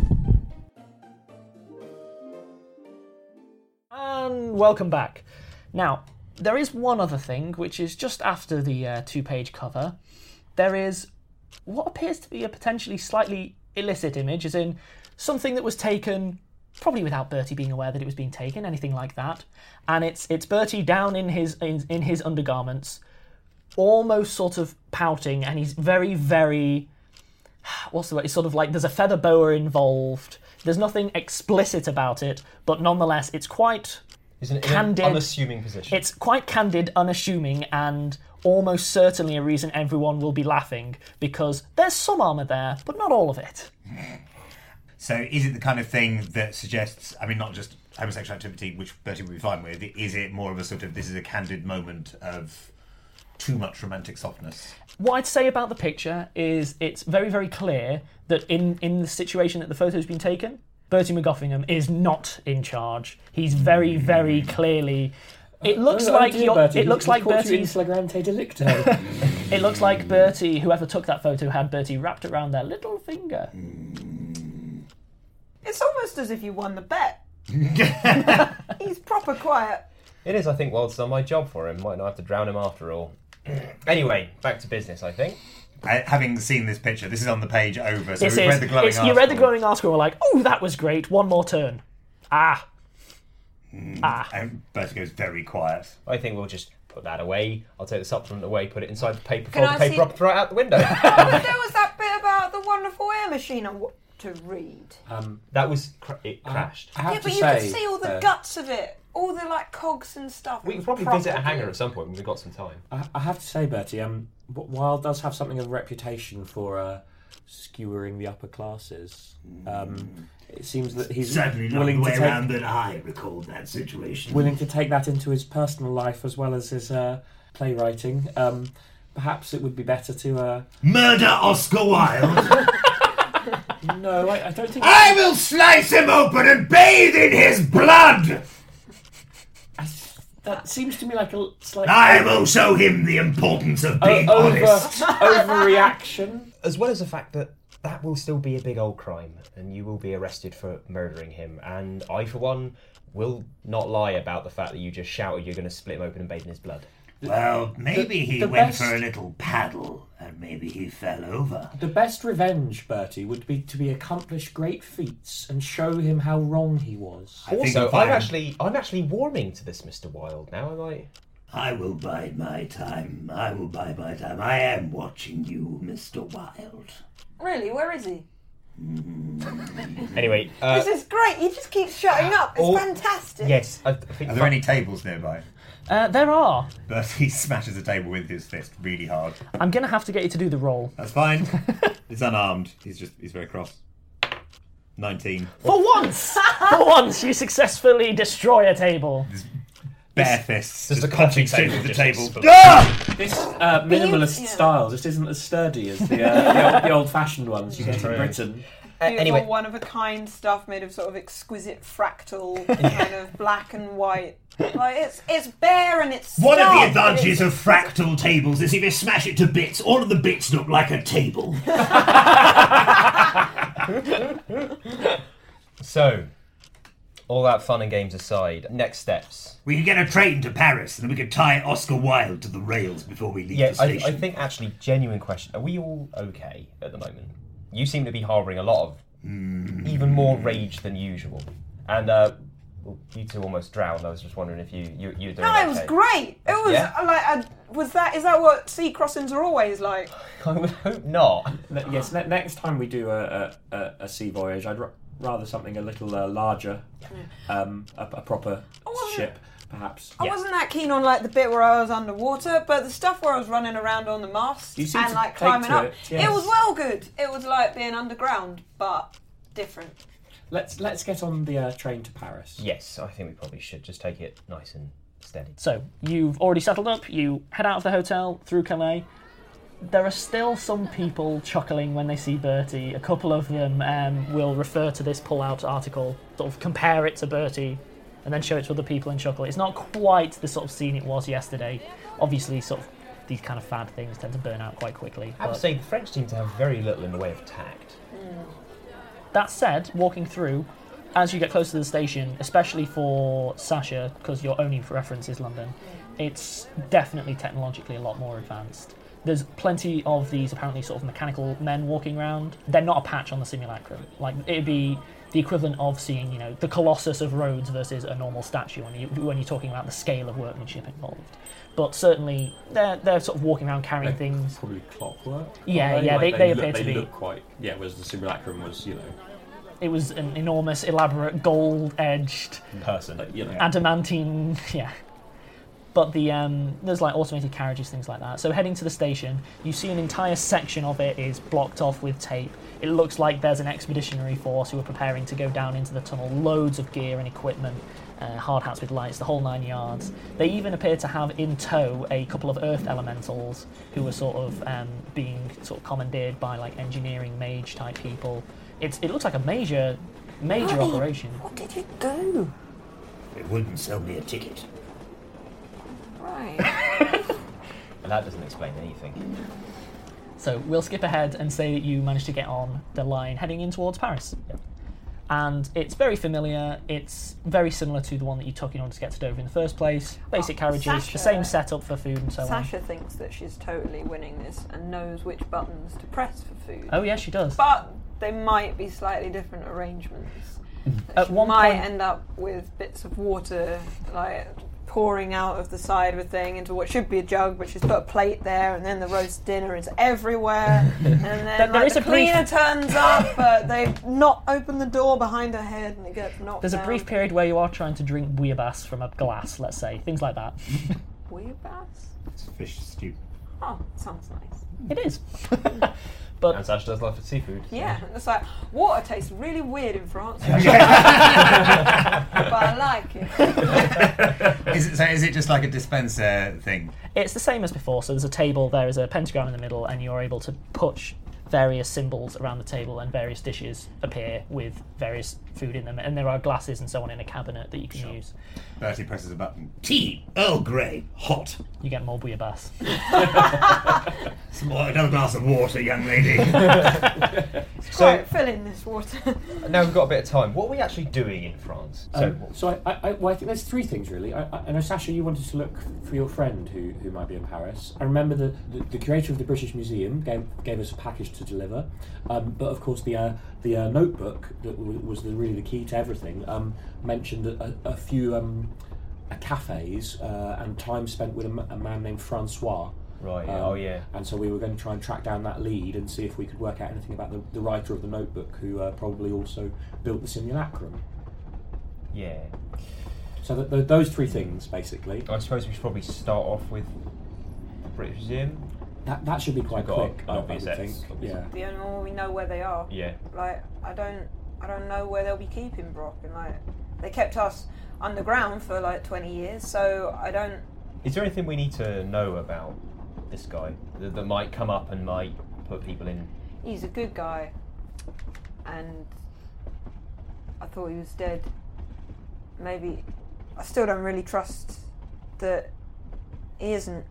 And welcome back. Now, there is one other thing, which is just after the uh, two-page cover. There is what appears to be a potentially slightly illicit image, as in something that was taken probably without Bertie being aware that it was being taken, anything like that. And it's it's Bertie down in his in, in his undergarments, almost sort of pouting, and he's very, very... What's the word? It's sort of like there's a feather boa involved. There's nothing explicit about it, but nonetheless, it's quite He's in, in candid. an unassuming position. It's quite candid, unassuming, and almost certainly a reason everyone will be laughing, because there's some armour there, but not all of it. So is it the kind of thing that suggests, I mean, not just homosexual activity, which Bertie would be fine with, is it more of a sort of, this is a candid moment of too much romantic softness? What I'd say about the picture is it's very, very clear that in, in the situation that the photo's been taken, Bertie McGoffingham is not in charge. He's very, very clearly... It looks oh, like dear, you're, Bertie, it looks he's like caught you in Bertie's... flagrante delicto. It looks like Bertie, whoever took that photo, had Bertie wrapped around their little finger. It's almost as if you won the bet. He's proper quiet. It is, I think, Wild's done my job for him. Might not have to drown him after all. Anyway, back to business, I think. Uh, having seen this picture, this is on the page over, so This we've is, read the glowing it's, article. you read the glowing article and were like, oh, that was great, one more turn. Ah. Mm, ah. And Bertie goes very quiet. I think we'll just put that away. I'll take the supplement away, put it inside the paper, Can fold I the paper see- up, throw it out the window. There was that bit about the wonderful air machine on what to read. Um, that was... Cr- it crashed. I have Yeah, to but you say, could see all the uh, guts of it. All the, like, cogs and stuff. We It can was probably proper visit a hangar good. at some point when we've got some time. I, I have to say, Bertie, um, W- Wilde does have something of a reputation for uh, skewering the upper classes. Um, it seems that he's Certainly not willing the way to take, around that I recalled that situation. willing to take that into his personal life as well as his uh, playwriting. Um, perhaps it would be better to... Uh... Murder Oscar Wilde? No, I, I don't think... I will slice him open and bathe in his blood! I, that seems to me like a slight... I will show him the importance of being o- over, honest. Overreaction. As well as the fact that that will still be a big old crime, and you will be arrested for murdering him. And I, for one, will not lie about the fact that you just shouted you're going to split him open and bathe in his blood. Well, maybe The- he the went best- for a little paddle, and maybe he fell over. The best revenge, Bertie, would be to be accomplish great feats and show him how wrong he was. I think Also, if I'm I- actually, I'm actually warming to this, Mister Wilde. Now, am I? I will bide my time. I will bide my time. I am watching you, Mister Wilde. Really? Where is he? Anyway, uh, This is great. He just keeps shutting up. It's all- fantastic. yes. I, I think Are there any tables nearby? Uh, there are. Bertie smashes the table with his fist really hard. I'm going to have to get you to do the roll. That's fine. He's unarmed. He's just, he's very cross. nineteen. For once! For once, you successfully destroy a table. Bare fists. Just Just a punching coffee straight table through the just table. exploded. Ah! This uh, minimalist Yeah. style just isn't as sturdy as the, uh, the, old, the old-fashioned ones you get in True. Britain. Uh, Beautiful, anyway, one-of-a-kind stuff made of sort of exquisite fractal, kind of black and white. Like it's it's bare and it's One of the stark, but advantages it's- of fractal tables is if you smash it to bits, all of the bits look like a table. so all that fun and games aside, next steps. We could get a train to Paris, and then we could tie Oscar Wilde to the rails before we leave Yeah, the I, station. I think actually, genuine question: are we all okay at the moment? You seem to be harbouring a lot of even more rage than usual, and uh, well, you two almost drowned. I was just wondering if you you you're doing No, okay. it was great. It was Yeah? uh, like uh, was that is that what sea crossings are always like? I would hope not. Ne- yes, ne- next time we do a, a, a, a sea voyage, I'd r- rather something a little uh, larger, um, a, a proper ship, perhaps. I wasn't that keen on like the bit where I was underwater, but the stuff where I was running around on the mast You seem and to like take climbing to up, it, yes. was well good. It was like being underground, but different. Let's let's get on the uh, train to Paris. Yes, I think we probably should just take it nice and steady. So, you've already settled up, you head out of the hotel through Calais. There are still some people chuckling when they see Bertie. A couple of them um, will refer to this pull-out article, sort of compare it to Bertie, and then show it to other people and chuckle. It's not quite the sort of scene it was yesterday. Obviously, sort of these kind of fad things tend to burn out quite quickly. I have But to say, the French seem to have very little in the way of tact. that said, walking through, as you get closer to the station, especially for Sasha, because your only reference is London, it's definitely technologically a lot more advanced. There's plenty of these apparently sort of mechanical men walking around. They're not a patch on the simulacrum. Like, it'd be the equivalent of seeing, you know, the Colossus of Rhodes versus a normal statue when, you, when you're talking about the scale of workmanship involved. But certainly, they're they're sort of walking around carrying They're things. Probably clockwork. Yeah, Like, yeah, they, like, they, look, appear they to be. look quite. Yeah, whereas the simulacrum was, you know, It was an enormous, elaborate, gold-edged, person, you know, adamantine, yeah. But the um, there's like automated carriages, things like that. So heading to the station, you see an entire section of it is blocked off with tape. It looks like there's an expeditionary force who are preparing to go down into the tunnel. Loads of gear and equipment, uh, hard hats with lights, the whole nine yards. They even appear to have in tow a couple of earth elementals who are sort of um, being sort of commandeered by like engineering mage type people. It's it looks like a major, major Hey, operation. What did you do? It wouldn't sell me a ticket. Right. And that doesn't explain anything. So we'll skip ahead and say that you managed to get on the line heading in towards Paris. Yep. And it's very familiar. It's very similar to the one that you took in order to get to Dover in the first place. Basic Oh, carriages, Sasha- the same setup for food and so on. Sasha thinks that she's totally winning this and knows which buttons to press for food. Oh yeah, she does. But they might be slightly different arrangements. At she one might point- end up with bits of water like pouring out of the side of a thing into what should be a jug, but she's put a plate there, and then the roast dinner is everywhere. And then There- there like, is the a brief- cleaner turns up, but they've not opened the door behind her head, and it gets knocked There's a down. brief period where you are trying to drink bouillabaisse from a glass, let's say, things like that. Bouillabaisse? It's fish stew. Oh, sounds nice. It is. But and Sasha does love seafood. so- Yeah, it's like water tastes really weird in France, but I like it. Is it, so is it just like a dispenser thing? It's the same as before. So there's a table, there is a pentagram in the middle, and you're able to push various symbols around the table, and various dishes appear with various food in them. And there are glasses and so on in a cabinet that you can use. Bertie presses a button. Tea, Earl Grey, hot. You get more bouillabaisse. Some more, another glass of water, young lady. It's quite filling this water. Now we've got a bit of time. What are we actually doing in France? So, Um, so I, I, I, well, I think there's three things really. I, I, I know Sasha, you wanted to look for your friend who, who might be in Paris. I remember the, the, the curator of the British Museum gave, gave us a package to deliver, um, but of course the uh, the uh, notebook that w- was the, really the key to everything um, mentioned a, a few um, uh, cafes uh, and time spent with a, m- a man named Francois. Right, yeah, Um, oh yeah. And so we were going to try and track down that lead and see if we could work out anything about the, the writer of the notebook, who uh, probably also built the simulacrum. Yeah. So th- th- those three things, basically. I suppose we should probably start off with the British Museum. That that should be quite We've got quick. an I, I obvious would X, think. obviously. Yeah. The only one we know where they are. Yeah. Like I don't, I don't know where they'll be keeping Brock, and like they kept us underground for like twenty years, so I don't. Is there anything we need to know about this guy that, that might come up and might put people in? He's a good guy, and I thought he was dead. Maybe I still don't really trust that he isn't.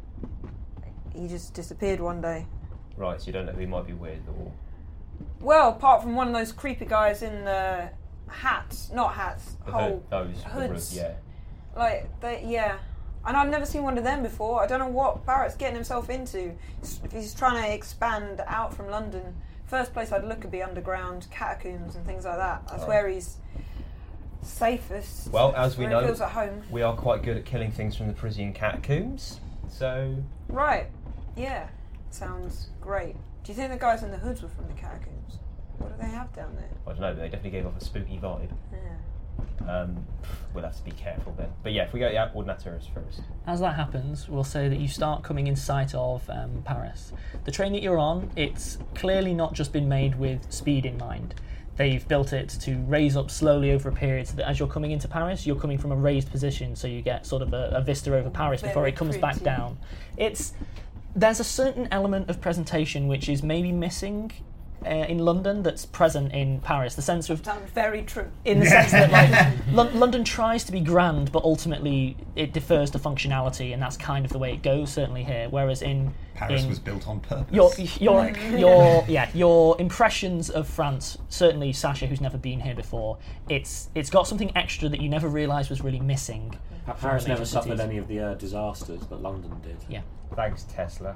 He just disappeared one day. Right, so you don't know who he might be with, or Well, apart from one of those creepy guys in the hats, not hats, the whole hood, those the hoods. hood, yeah. Like, they, yeah. And I've never seen one of them before. I don't know what Barrett's getting himself into. If he's trying to expand out from London, first place I'd look would be underground catacombs and things like that. That's Right. where he's safest. Well, as we where he know, feels at home. we are quite good at killing things from the Parisian catacombs. So Right. Yeah. Sounds great. Do you think the guys in the hoods were from the catacombs? What do they have down there? I don't know, but they definitely gave off a spooky vibe. Yeah. Um, we'll have to be careful then. But yeah, if we go the Ordinateurs first. As that happens, we'll say that you start coming in sight of um, Paris. The train that you're on, it's clearly not just been made with speed in mind. They've built it to raise up slowly over a period so that as you're coming into Paris, you're coming from a raised position, so you get sort of a, a vista over Paris before Very it comes back pretty. down. It's there's a certain element of presentation which is maybe missing uh, in London that's present in Paris. The sense of Sounds very true. in the sense that like L- London tries to be grand, but ultimately it defers to functionality, and that's kind of the way it goes. Certainly here, whereas in Paris in was built on purpose. Your your your yeah your impressions of France, certainly Sasha, who's never been here before, it's it's got something extra that you never realised was really missing. Pa- from Paris the never major suffered cities. any of the uh, disasters that London did. Yeah. Thanks, Tesla.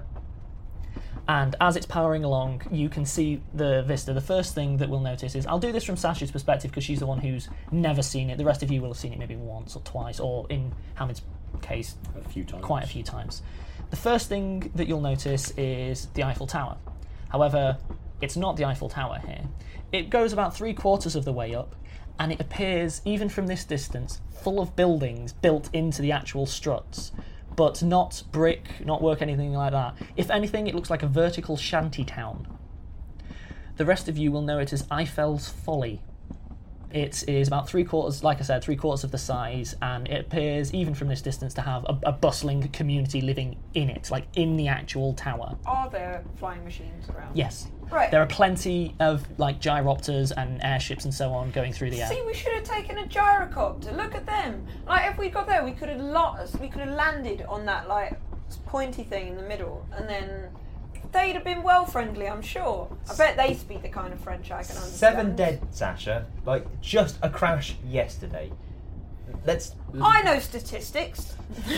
And as it's powering along, you can see the vista. The first thing that we'll notice is, I'll do this from Sasha's perspective because she's the one who's never seen it. The rest of you will have seen it maybe once or twice, or in Hamid's case, a few times. Quite a few times. The first thing that you'll notice is the Eiffel Tower. However, it's not the Eiffel Tower here. It goes about three quarters of the way up, and it appears, even from this distance, full of buildings built into the actual struts, but not brick, not work, anything like that. If anything, it looks like a vertical shanty town. The rest of you will know it as Eiffel's Folly. It is about three quarters, like I said, three quarters of the size, and it appears, even from this distance, to have a, a bustling community living in it, like in the actual tower. Are there flying machines around? Yes. Right. There are plenty of like gyropters and airships and so on going through the air. See, we should have taken a gyrocopter. Look at them. Like, if we got there, we could have lost. We could have landed on that like pointy thing in the middle, and then they'd have been well friendly. I'm sure. I bet they speak the kind of French I can understand. Seven dead, Sasha. Like, just a crash yesterday. Let's... I know statistics.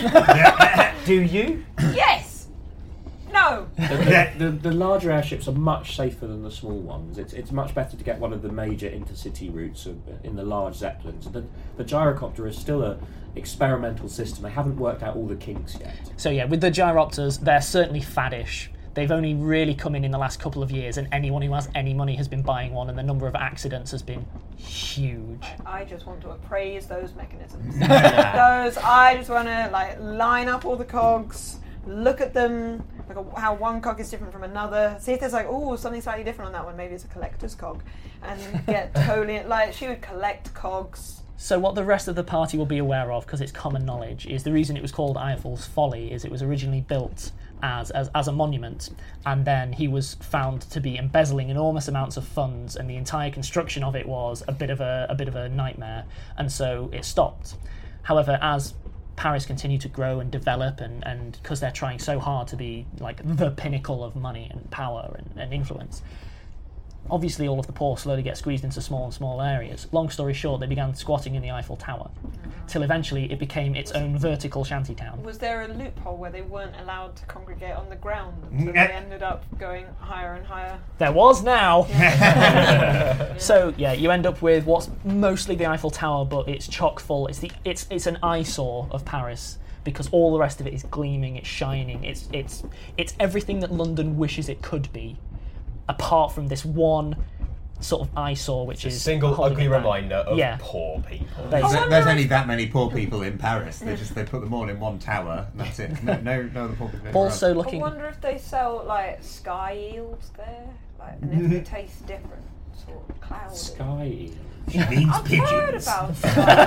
Do you? Yes. No. The, the, the larger airships are much safer than the small ones. It's it's much better to get one of the major intercity routes of, in the large Zeppelins. The, the gyrocopter is still a experimental system. They haven't worked out all the kinks yet. So yeah, with the gyropters, they're certainly faddish. They've only really come in in the last couple of years, and anyone who has any money has been buying one, and the number of accidents has been huge. I just want to appraise those mechanisms. Those, I just want to like line up all the cogs, look at them, like a, how one cog is different from another. See if there's like, oh, something slightly different on that one. Maybe it's a collector's cog, and get totally like she would collect cogs. So what the rest of the party will be aware of, because it's common knowledge, is the reason it was called Eiffel's Folly is it was originally built as, as as a monument, and then he was found to be embezzling enormous amounts of funds, and the entire construction of it was a bit of a, a bit of a nightmare, and so it stopped. However, as Paris continued to grow and develop, and and because they're trying so hard to be like the pinnacle of money and power and, and influence, obviously all of the poor slowly get squeezed into small and small areas. Long story short, they began squatting in the Eiffel Tower, till eventually it became its own vertical shantytown. Was there a loophole where they weren't allowed to congregate on the ground, so they ended up going higher and higher? There was now! Yeah. So yeah, you end up with what's mostly the Eiffel Tower, but it's chock full. It's the it's it's an eyesore of Paris, because all the rest of it is gleaming, it's shining, it's it's it's everything that London wishes it could be, apart from this one sort of eyesore, which it's is a single holding ugly it back. reminder of yeah. poor people. There's, there's only that many poor people in Paris. They just they put them all in one tower, and that's it. No, no, no other poor people. Also around. looking. I wonder if they sell like sky eels there, like, and if they taste different, sort of cloudy. Sky eels. She means I've pigeons. heard about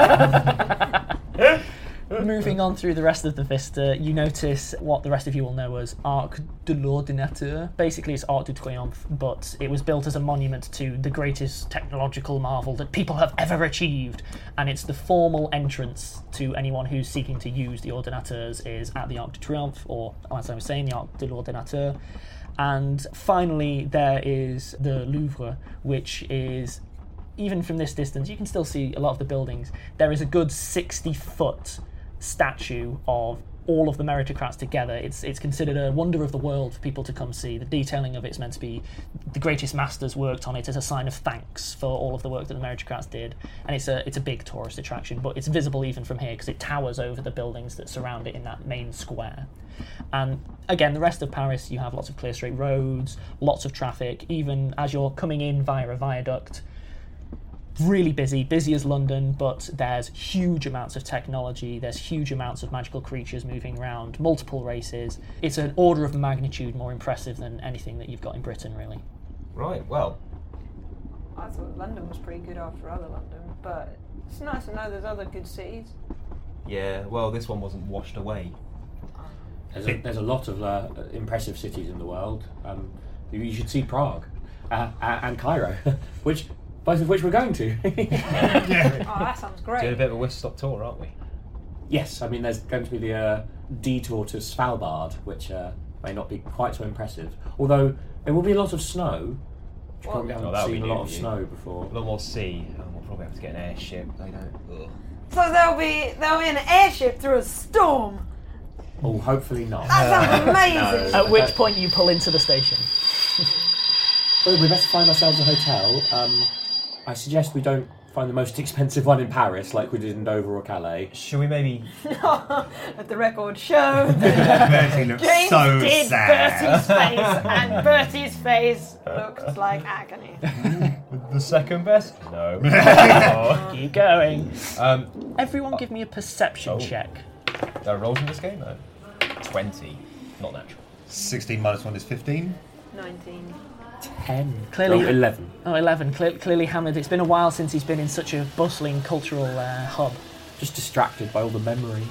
sky. Moving on through the rest of the vista, you notice what the rest of you will know as Arc de l'Ordinateur. Basically, it's Arc de Triomphe, but it was built as a monument to the greatest technological marvel that people have ever achieved, and it's the formal entrance to anyone who's seeking to use the Ordinateurs is at the Arc de Triomphe, or as I was saying, the Arc de l'Ordinateur. And finally, there is the Louvre, which is, even from this distance, you can still see a lot of the buildings. There is a good sixty foot statue of all of the meritocrats together. It's it's considered a wonder of the world for people to come see. The detailing of it's meant to be the greatest masters worked on it as a sign of thanks for all of the work that the meritocrats did, and it's a it's a big tourist attraction, but it's visible even from here because it towers over the buildings that surround it in that main square. And again, the rest of Paris, you have lots of clear straight roads, lots of traffic, even as you're coming in via a viaduct. Really busy, busy as London, but there's huge amounts of technology, there's huge amounts of magical creatures moving around, multiple races. It's an order of magnitude more impressive than anything that you've got in Britain, really. Right, well. I thought London was pretty good after other London, but it's nice to know there's other good cities. Yeah, well, this one wasn't washed away. There's a, there's a lot of uh, impressive cities in the world. Um, you, you should see Prague. uh, uh, and Cairo, which both of which we're going to. Yeah. Oh, that sounds great. Doing a bit of a whistle-stop tour, aren't we? Yes, I mean there's going to be the uh, detour to Svalbard, which uh, may not be quite so impressive. Although there will be a lot of snow. Which you probably haven't Oh, that'll seen be a new lot of for you. snow before. A lot more sea. Oh, we'll probably have to get an airship. They don't. Ugh. So there'll be there'll be an airship through a storm. Oh, hopefully not. That sounds amazing. At which point you pull into the station. Well, we better find ourselves a hotel. Um, I suggest we don't find the most expensive one in Paris, like we did in Dover or Calais. Should we maybe? At the record show, Bertie looks James so did sad. Bertie's face, and Bertie's face looks like agony. The second best? No. Keep going. Um, Everyone give me a perception Oh. check. there are rolls in this game, though. Twenty. Not natural. sixteen minus one is fifteen. Nineteen. Ten. Clearly, Oh, eleven. Oh, eleven. Cle- clearly hammered. It's been a while since he's been in such a bustling cultural uh, hub. Just distracted by all the memory.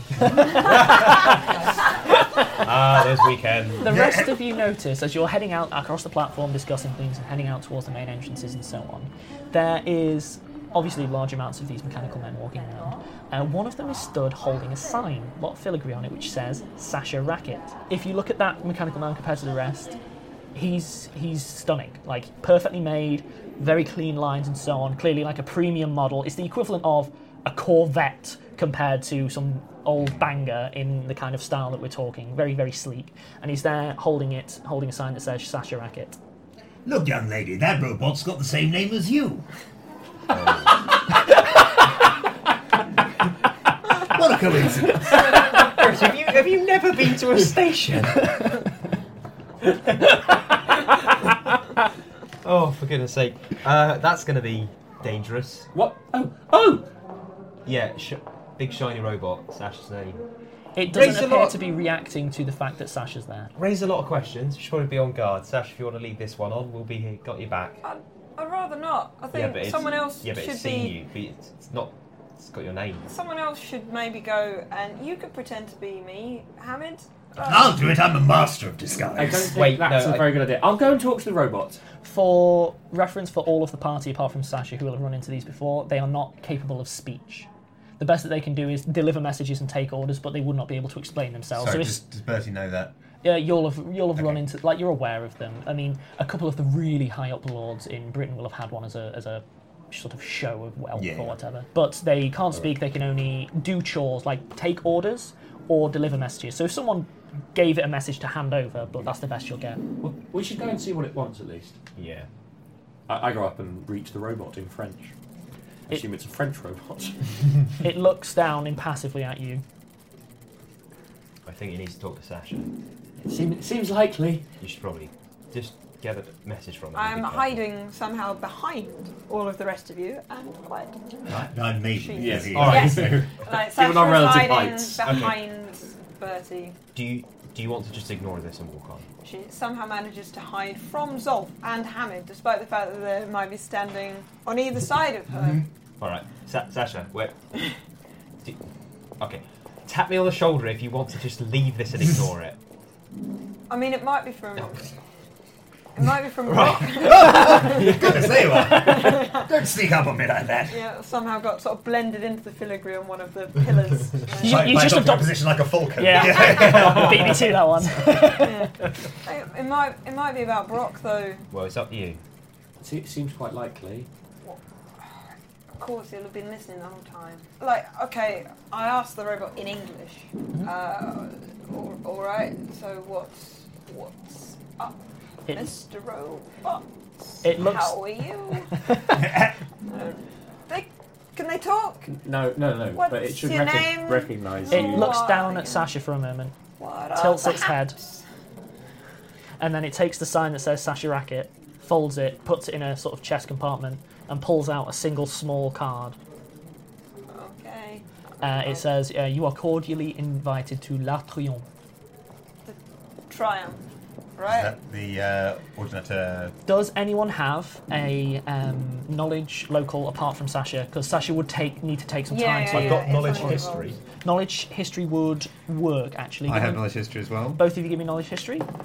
Ah, there's weekend. The rest of you notice, as you're heading out across the platform, discussing things and heading out towards the main entrances and so on, there is obviously large amounts of these mechanical men walking around. Uh, one of them is stood holding a sign, a lot of filigree on it, which says Sasha Racket. If you look at that mechanical man compared to the rest, he's he's stunning. Like, perfectly made, very clean lines and so on. Clearly like a premium model. It's the equivalent of a Corvette compared to some old banger in the kind of style that we're talking. Very, very sleek. And he's there holding it, holding a sign that says Sasha Racket. Look, young lady, that robot's got the same name as you. What a coincidence. have you have you never been to a station? Oh, for goodness sake. Uh, that's going to be dangerous. What? Oh, oh! Yeah, sh- big shiny robot, Sasha's name. It doesn't Raise a appear lot- to be reacting to the fact that Sasha's there. Raise a lot of questions. You should probably be on guard. Sasha, if you want to leave this one on, we'll be here. Got your back. I'd, I'd rather not. I Yeah, think but it's, someone else yeah, but should it's seen be. you. But it's, it's not. It's got your name. Someone else should maybe go, and you could pretend to be me, Hamid. Uh, I'll do it, I'm a master of I disguise. don't think Wait, that's no, a I- very good idea. I'll go and talk to the robot. For reference for all of the party, apart from Sasha, who will have run into these before, they are not capable of speech. The best that they can do is deliver messages and take orders, but they would not be able to explain themselves. Sorry, so does, does Bertie know that? Yeah, you'll have you'll have run Okay. into, like, you're aware of them. I mean, a couple of the really high up lords in Britain will have had one as a as a sort of show of wealth Yeah. or whatever. But they can't speak. They can only do chores like take orders or deliver messages. So if someone gave it a message to hand over, but that's the best you'll get. Well, we should go and see what it wants at least. Yeah. I, I go up and reach the robot in French. I It- assume it's a French robot. It looks down impassively at you. I think you need to talk to Sasha. It seem, seems likely. You should probably just get a message from her. I'm Be careful. hiding somehow behind all of the rest of you and quiet. I, I'm maybe. Yes. busy. All right. Yes. So, Like, given our Sasha's relative hiding heights. behind Bertie. Do you do you want to just ignore this and walk on? She somehow manages to hide from Zolf and Hamid, despite the fact that they might be standing on either side of her. All right, Sa- Sasha, where? Do, okay, tap me on the shoulder if you want to just leave this and ignore it. I mean, it might be from. It might be from Brock. Goodness, there you are. Don't sneak up on me like that. Yeah, somehow got sort of blended into the filigree on one of the pillars. You, Like, you like just up in a adopt. position like a falcon. Yeah, beat me to that one. Yeah. It, it might. It might be about Brock though. Well, it's up to you. It seems quite likely. Of course, he'll have been listening the whole time. Like, okay, I asked the robot in English. Uh, all, all right. So what's what's up, It- Mister Robot? It looks- How are you? uh, they can they talk? No, no, no. What's but it should your rec- name? recognise It you. looks down Why? at Sasha for a moment, What are tilts the its head, hats? and then it takes the sign that says Sasha Racket, folds it, puts it in a sort of chest compartment, and pulls out a single small card. Okay. Uh, it says, uh, "You are cordially invited to La Triomphe." Triumph. Is Right. that the uh, ordinateur? Does anyone have a um, knowledge local apart from Sasha? Because Sasha would take need to take some Yeah, time yeah, to. I've got it's knowledge on the history. rolls. Knowledge history would work actually. I Give have me- knowledge history as well. Both of you give me knowledge history.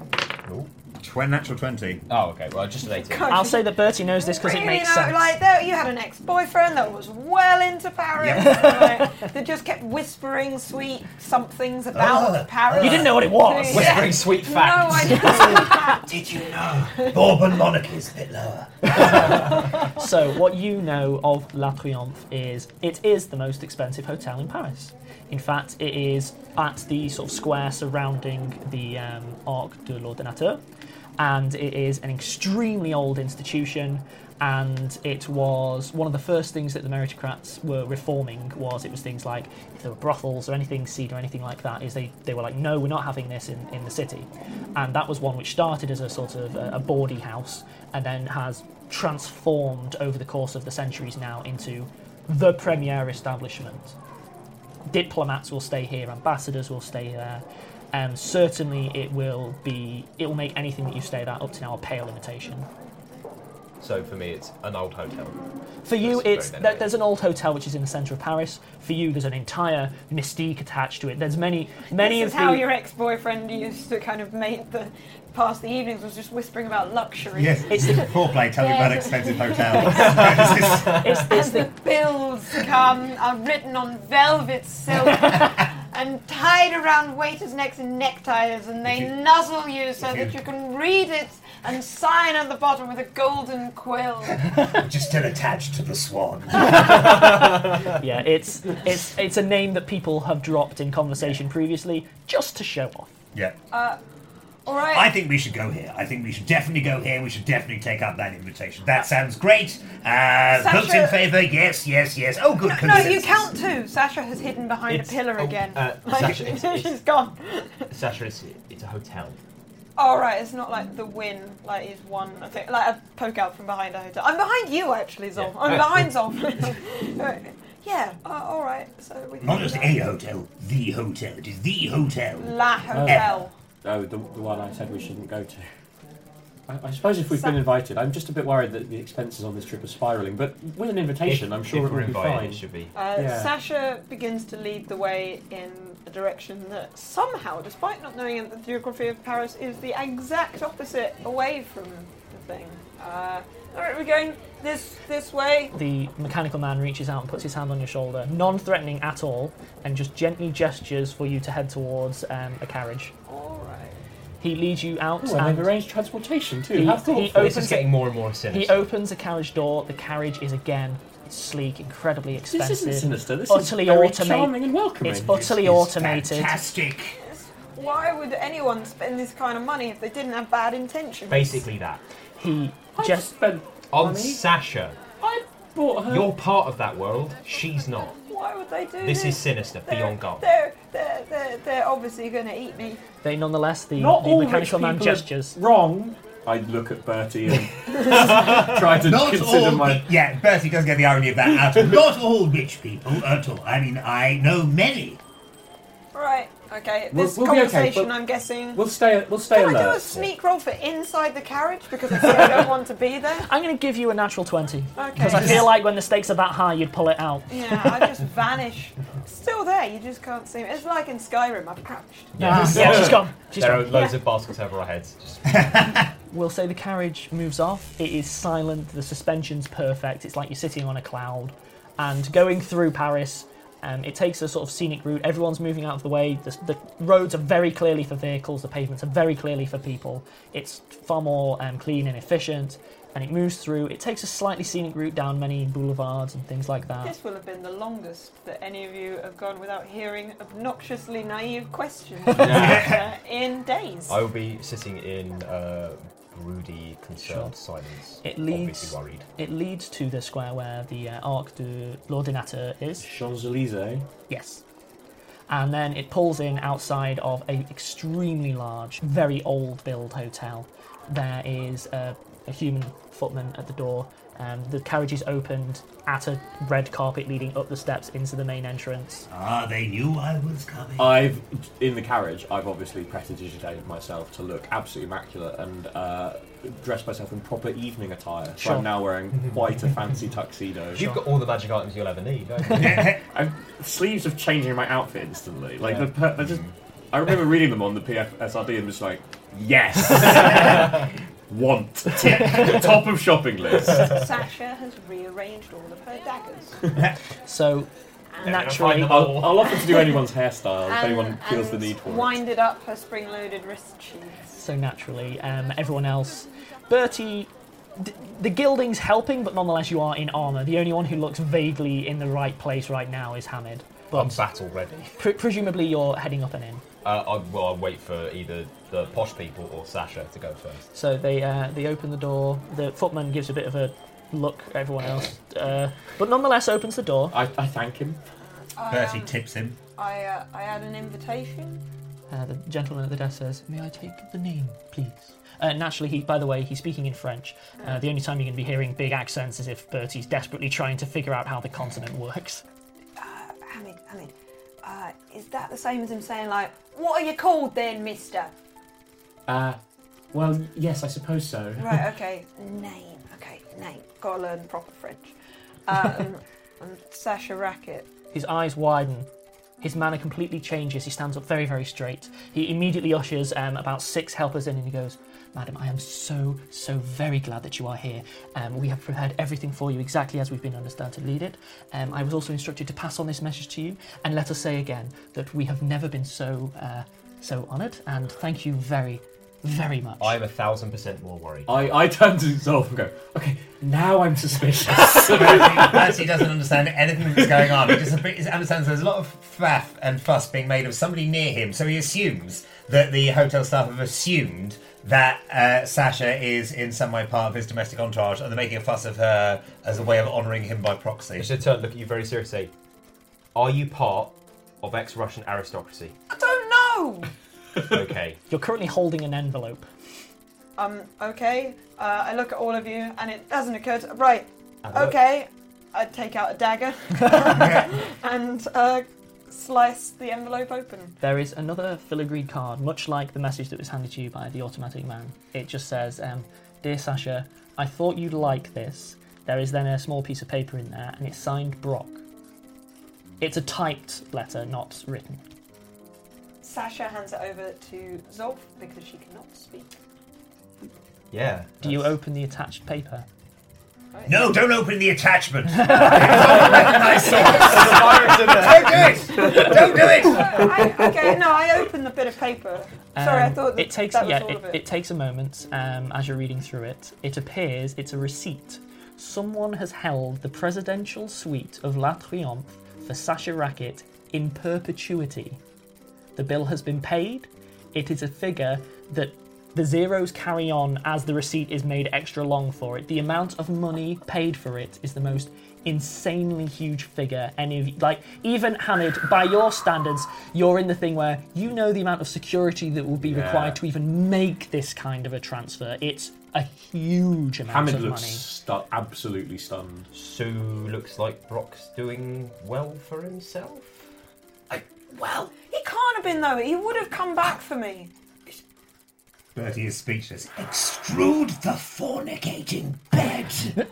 Ooh. Tw- natural twenty. Oh, okay. Well, just an eighteen. I'll say that Bertie knows this because Really, it makes you know, sense. like there, you had an ex-boyfriend that was well into Paris. Like, that just kept whispering sweet somethings about Oh, Paris. You didn't know what it was. Yeah. Whispering sweet facts. No, I didn't. Did you know Bourbon monarchy's a bit lower? So what you know of La Triomphe is it is the most expensive hotel in Paris. In fact, it is at the sort of square surrounding the um, Arc de l'Ordinateur, and it is an extremely old institution. And it was one of the first things that the meritocrats were reforming. Was it was things like if there were brothels or anything seedy or anything like that, is they, they were like, no, we're not having this in, in the city. And that was one which started as a sort of a, a bawdy house and then has transformed over the course of the centuries now into the premier establishment. Diplomats will stay here, ambassadors will stay there. Um, certainly it will be it will make anything that you stayed at up to now a pale imitation. So for me, it's an old hotel. For you, That's it's very there, there's an old hotel which is in the centre of Paris. For you, there's an entire mystique attached to it. There's many, many This of is how the. your ex-boyfriend used to kind of make the pass the evenings, was just whispering about luxury. Yes, It's the- foreplay. Tell me about expensive hotels. It's, it's And the bills come are written on velvet silk and tied around waiters' necks in neckties, and they nuzzle you so you- that you can read it and sign at the bottom with a golden quill. Just still attached to the swan. yeah, it's it's it's a name that people have dropped in conversation previously just to show off. Yeah. Uh, all right. I think we should go here. I think we should definitely go here. We should definitely take up that invitation. That sounds great. Uh, Sasha- votes in favour? Yes, yes, yes. Oh, good No, consensus. you count too. Sasha has hidden behind It's- a pillar oh, again. uh, Like, Sasha, it's- it's- she's gone. Sasha, it's, it's a hotel. All right, it's not like the win, like he's won. I think, like a poke out from behind a hotel. I'm behind you, actually, Zolf. Yeah. I'm Oh, behind Zolf. Yeah. Uh, all right. So we can Not do just that. a hotel, the hotel. It is the hotel. La Hotel. Oh, the, the one I said we shouldn't go to. I, I suppose if we've been invited, I'm just a bit worried that the expenses on this trip are spiralling. But with an invitation, If- I'm sure if it will we're be invited, fine. it should be. Uh, Yeah. Sasha begins to lead the way in a direction that somehow, despite not knowing the geography of Paris, is the exact opposite away from the thing. Uh, all right, we're going this this way. The mechanical man reaches out and puts his hand on your shoulder, non-threatening at all, and just gently gestures for you to head towards um, a carriage. All right. He leads you out, Oh, and and they've arranged transportation too. he, How he thoughtful. opens This is a- getting more and more sinister. He opens a carriage door. The carriage is again sleek, incredibly expensive. This isn't sinister. This utterly is very automated. charming and welcoming. It's utterly It's automated. Fantastic. Why would anyone spend this kind of money if they didn't have bad intentions? Basically that. He I just spent On money. Sasha, I bought her. you're part of that world, she's not. Why would they do This this? is sinister, They're- beyond God. They're, they're, they're, they're obviously going to eat me. They nonetheless the, Not the all mechanical rich man people are gestures. Wrong. I look at Bertie and try to Not consider all. my. Yeah, Bertie does get the irony of that out of Not all rich people at all. I mean, I know many. Right, okay. We'll- This we'll be okay, conversation, but- I'm guessing... We'll stay. We'll stay Can I alert. do a sneak roll for inside the carriage? Because I say I don't want to be there. I'm going to give you a natural twenty. Okay. Because I feel like when the stakes are that high, you'd pull it out. Yeah, I just vanish. Still there, you just can't see me. It's like in Skyrim, I've crouched. Yeah, yeah she's gone. She's There are gone. loads of baskets over our heads. Just We'll say the carriage moves off. It is silent. The suspension's perfect. It's like you're sitting on a cloud. And going through Paris, um, it takes a sort of scenic route. Everyone's moving out of the way. The, the roads are very clearly for vehicles. The pavements are very clearly for people. It's far more um, clean and efficient. And it moves through. It takes a slightly scenic route down many boulevards and things like that. This will have been the longest that any of you have gone without hearing obnoxiously naive questions uh, in days. I will be sitting in uh, broody, concerned Sure. silence. It leads. Obviously worried. It leads to the square where the uh, Arc de l'Ordinateur is. Champs Elysees. Yes. And then it pulls in outside of a extremely large, very old build hotel. There is a, a human footman at the door. Um, the carriage is opened at a red carpet leading up the steps into the main entrance. Ah, they knew I was coming. I've in the carriage. I've obviously prestidigitated myself to look absolutely immaculate and uh, dressed myself in proper evening attire. So Sure. I'm now wearing quite a fancy tuxedo. You've got all the magic items you'll ever need, don't you? I'm, sleeves of changing my outfit instantly. Like Yeah. the per- they're just I remember reading them on the P F S R D and just like, yes! Want. Tick. Top of shopping list. Sasha has rearranged all of her daggers. So, naturally... I'll, I'll offer to do anyone's hairstyle if And- anyone feels the and need for it. winded up her spring-loaded wrist sheaths. So naturally, um, everyone else... Bertie... D- the gilding's helping, but nonetheless you are in armour. The only one who looks vaguely in the right place right now is Hamid. But I'm battle ready. pre- presumably you're heading up and in. Uh, I, well, I'll wait for either the posh people or Sasha to go first. So they uh, they open the door. The footman gives a bit of a look at everyone else, uh, but nonetheless opens the door. I, I thank him. Bertie Um, tips him. I, uh, I had an invitation. Uh, the gentleman at the desk says, "May I take the name, please?" Uh, naturally, he, by the way, he's speaking in French. Uh, the only time you're going to be hearing big accents is if Bertie's desperately trying to figure out how the consonant works. Uh, Hamid, Hamid, uh, is that the same as him saying, like, what are you called then, mister? Uh, well, yes, I suppose so. Right, okay. Name. Okay, name. Gotta learn proper French. Um, I'm Sasha Racket. His eyes widen. His manner completely changes. He stands up very, very straight. He immediately ushers um, about six helpers in and he goes, "Madam, I am so, so very glad that you are here. Um, we have prepared everything for you exactly as we've been understood to lead it. Um, I was also instructed to pass on this message to you. And let us say again that we have never been so, uh, so honoured. And thank you very, very much." I'm a thousand percent more worried. I, I turn to Zolf and go, okay, now I'm suspicious. Percy doesn't understand anything that's going on. He just he understands there's a lot of faff and fuss being made of somebody near him, so he assumes that the hotel staff have assumed that uh, Sasha is in some way part of his domestic entourage and they're making a fuss of her as a way of honouring him by proxy. I should turn look at you very seriously. Are you part of ex-Russian aristocracy? I don't know! Okay. You're currently holding an envelope. Um, okay. Uh, I look at all of you and it doesn't occur to... Right. Have a look. Okay. I take out a dagger and uh, slice the envelope open. There is another filigreed card, much like the message that was handed to you by the automatic man. It just says, um, "Dear Sasha, I thought you'd like this." There is then a small piece of paper in there, and it's signed Brock. It's a typed letter, not written. Sasha hands it over to Zolf because she cannot speak. Yeah. Do you open the attached paper? No, don't open the attachment. Don't do it! Don't do it! I, okay, no, I open the bit of paper. Sorry, I Um, thought that, it takes that was yeah, all it, of it. it takes a moment um, as you're reading through it. It appears it's a receipt. Someone has held the presidential suite of La Triomphe for Sasha Racket in perpetuity. The bill has been paid. It is a figure that the zeros carry on as the receipt is made extra long for it. The amount of money paid for it is the most insanely huge figure any of you, like, even Hamid, by your standards, you're in the thing where you know the amount of security that will be Yeah. required to even make this kind of a transfer. It's a huge amount Hamid of looks money. stu- absolutely stunned. Sue looks like Brock's doing well for himself. Well, he can't have been though. He would have come back for me. Bertie is speechless. Extrude the fornicating bed.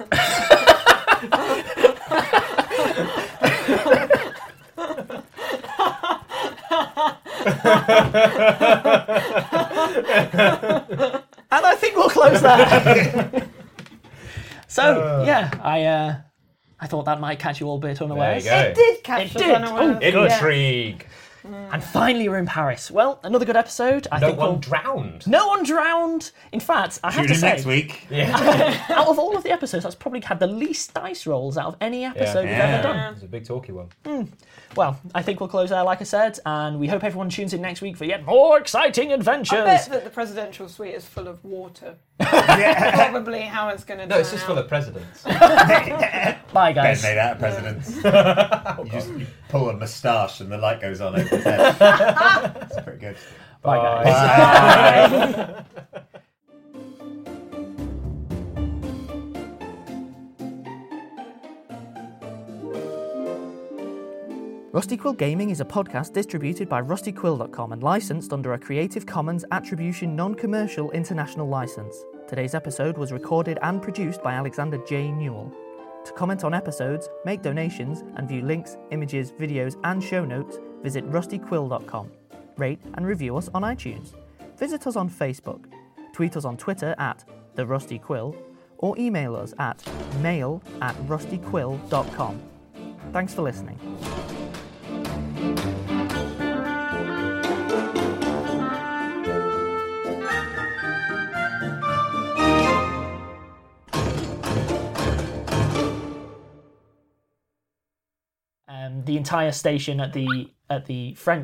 And I think we'll close that. So, yeah, I uh, I thought that might catch you all a bit unawares. There you go. It did catch It us did. unawares. Oh, good. Intrigue. And finally, we're in Paris. Well, another good episode. I No think one we'll... drowned. No one drowned. In fact, I have Tune to in say, next week. Yeah. out of all of the episodes, that's probably had the least dice rolls out of any episode we've Yeah. ever done. It's a big talky one. Well, I think we'll close there, like I said, and we hope everyone tunes in next week for yet more exciting adventures. I bet that the presidential suite is full of water. Probably how it's going to No, turn it's just out. for the presidents. Bye, Bed guys. made out of presidents. you just you pull a moustache and the light goes on over his head. It's pretty good. Bye, guys. Bye. Rusty Quill Gaming is a podcast distributed by rusty quill dot com and licensed under a Creative Commons Attribution Non-Commercial International License. Today's episode was recorded and produced by Alexander J. Newell. To comment on episodes, make donations, and view links, images, videos, and show notes, visit rusty quill dot com. rate and review us on iTunes. Visit us on Facebook, tweet us on Twitter at The Rusty Quill, or email us at mail at rustyquill dot com. Thanks for listening. Um, the entire station at the at the French.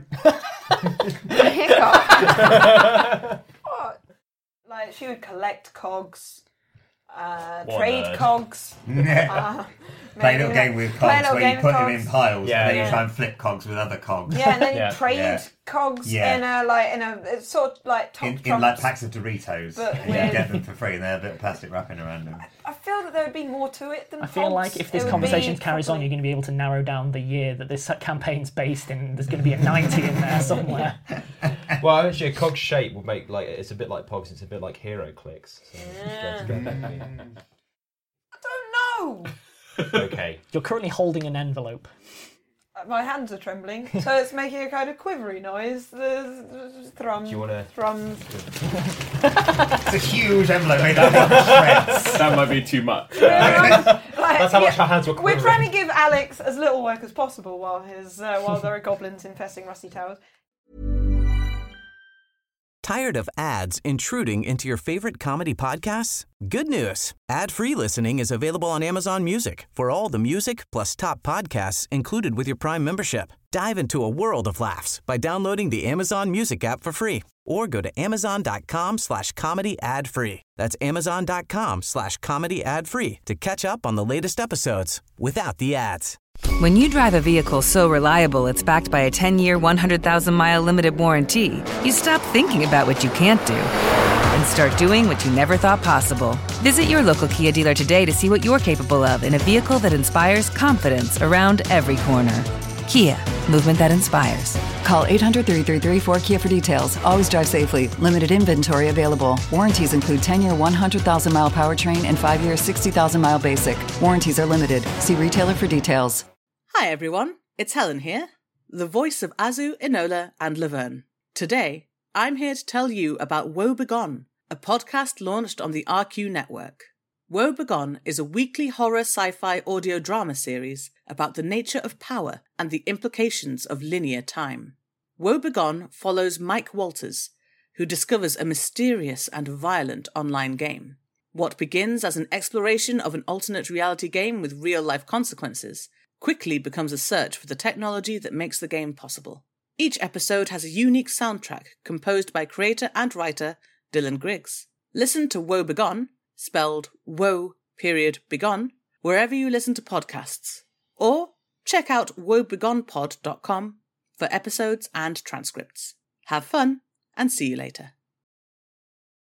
What? Like she would collect cogs, uh, What trade nerd. cogs. uh, Play a maybe little like- game with play a cogs little where game you with put them cogs. in piles Yeah. and then Yeah. you try and flip cogs with other cogs. Yeah, and then you Yeah. trade Yeah. cogs Yeah. in a like in a it's sort of like top In, in trumps. like packs of Doritos. But And you with- get them for free and they're a bit of plastic wrapping around them. I feel that there would be more to it than I feel cogs. like if this It would conversation be carries on, properly- you're going to be able to narrow down the year that this campaign's based in. There's going to be a ninety in there somewhere. Well, actually, a cog shape will make like it's a bit like Pogs. It's a bit like hero clicks. So Yeah. just go together. I don't know. Okay. You're currently holding an envelope. My hands are trembling, so it's making a kind of quivery noise. The thrum, Do you wanna- thrums. It's a huge envelope made out of shreds. That might be too much. Like, That's how much her hands were We're quivering. trying to give Alex as little work as possible while his uh, while there are goblins infesting Rusty Towers. Tired of ads intruding into your favorite comedy podcasts? Good news. Ad-free listening is available on Amazon Music for all the music plus top podcasts included with your Prime membership. Dive into a world of laughs by downloading the Amazon Music app for free or go to amazon.com slash comedy ad free. That's amazon.com slash comedy ad free to catch up on the latest episodes without the ads. When you drive a vehicle so reliable it's backed by a ten-year, one hundred thousand mile limited warranty, you stop thinking about what you can't do and start doing what you never thought possible. Visit your local Kia dealer today to see what you're capable of in a vehicle that inspires confidence around every corner. Kia, movement that inspires. Call eight hundred, three three three, four K I A for details. Always drive safely. Limited inventory available. Warranties include ten-year, one hundred thousand mile powertrain and five-year, sixty thousand mile basic. Warranties are limited. See retailer for details. Hi everyone, it's Helen here, the voice of Azu, Enola and Laverne. Today, I'm here to tell you about Woe Begone, a podcast launched on the R Q network. Woe Begone is a weekly horror sci-fi audio drama series about the nature of power and the implications of linear time. Woe Begone follows Mike Walters, who discovers a mysterious and violent online game. What begins as an exploration of an alternate reality game with real-life consequences quickly becomes a search for the technology that makes the game possible. Each episode has a unique soundtrack composed by creator and writer Dylan Griggs. Listen to Woe Begone, spelled Woe period Begone, wherever you listen to podcasts. Or check out woe begone pod dot com for episodes and transcripts. Have fun, and see you later.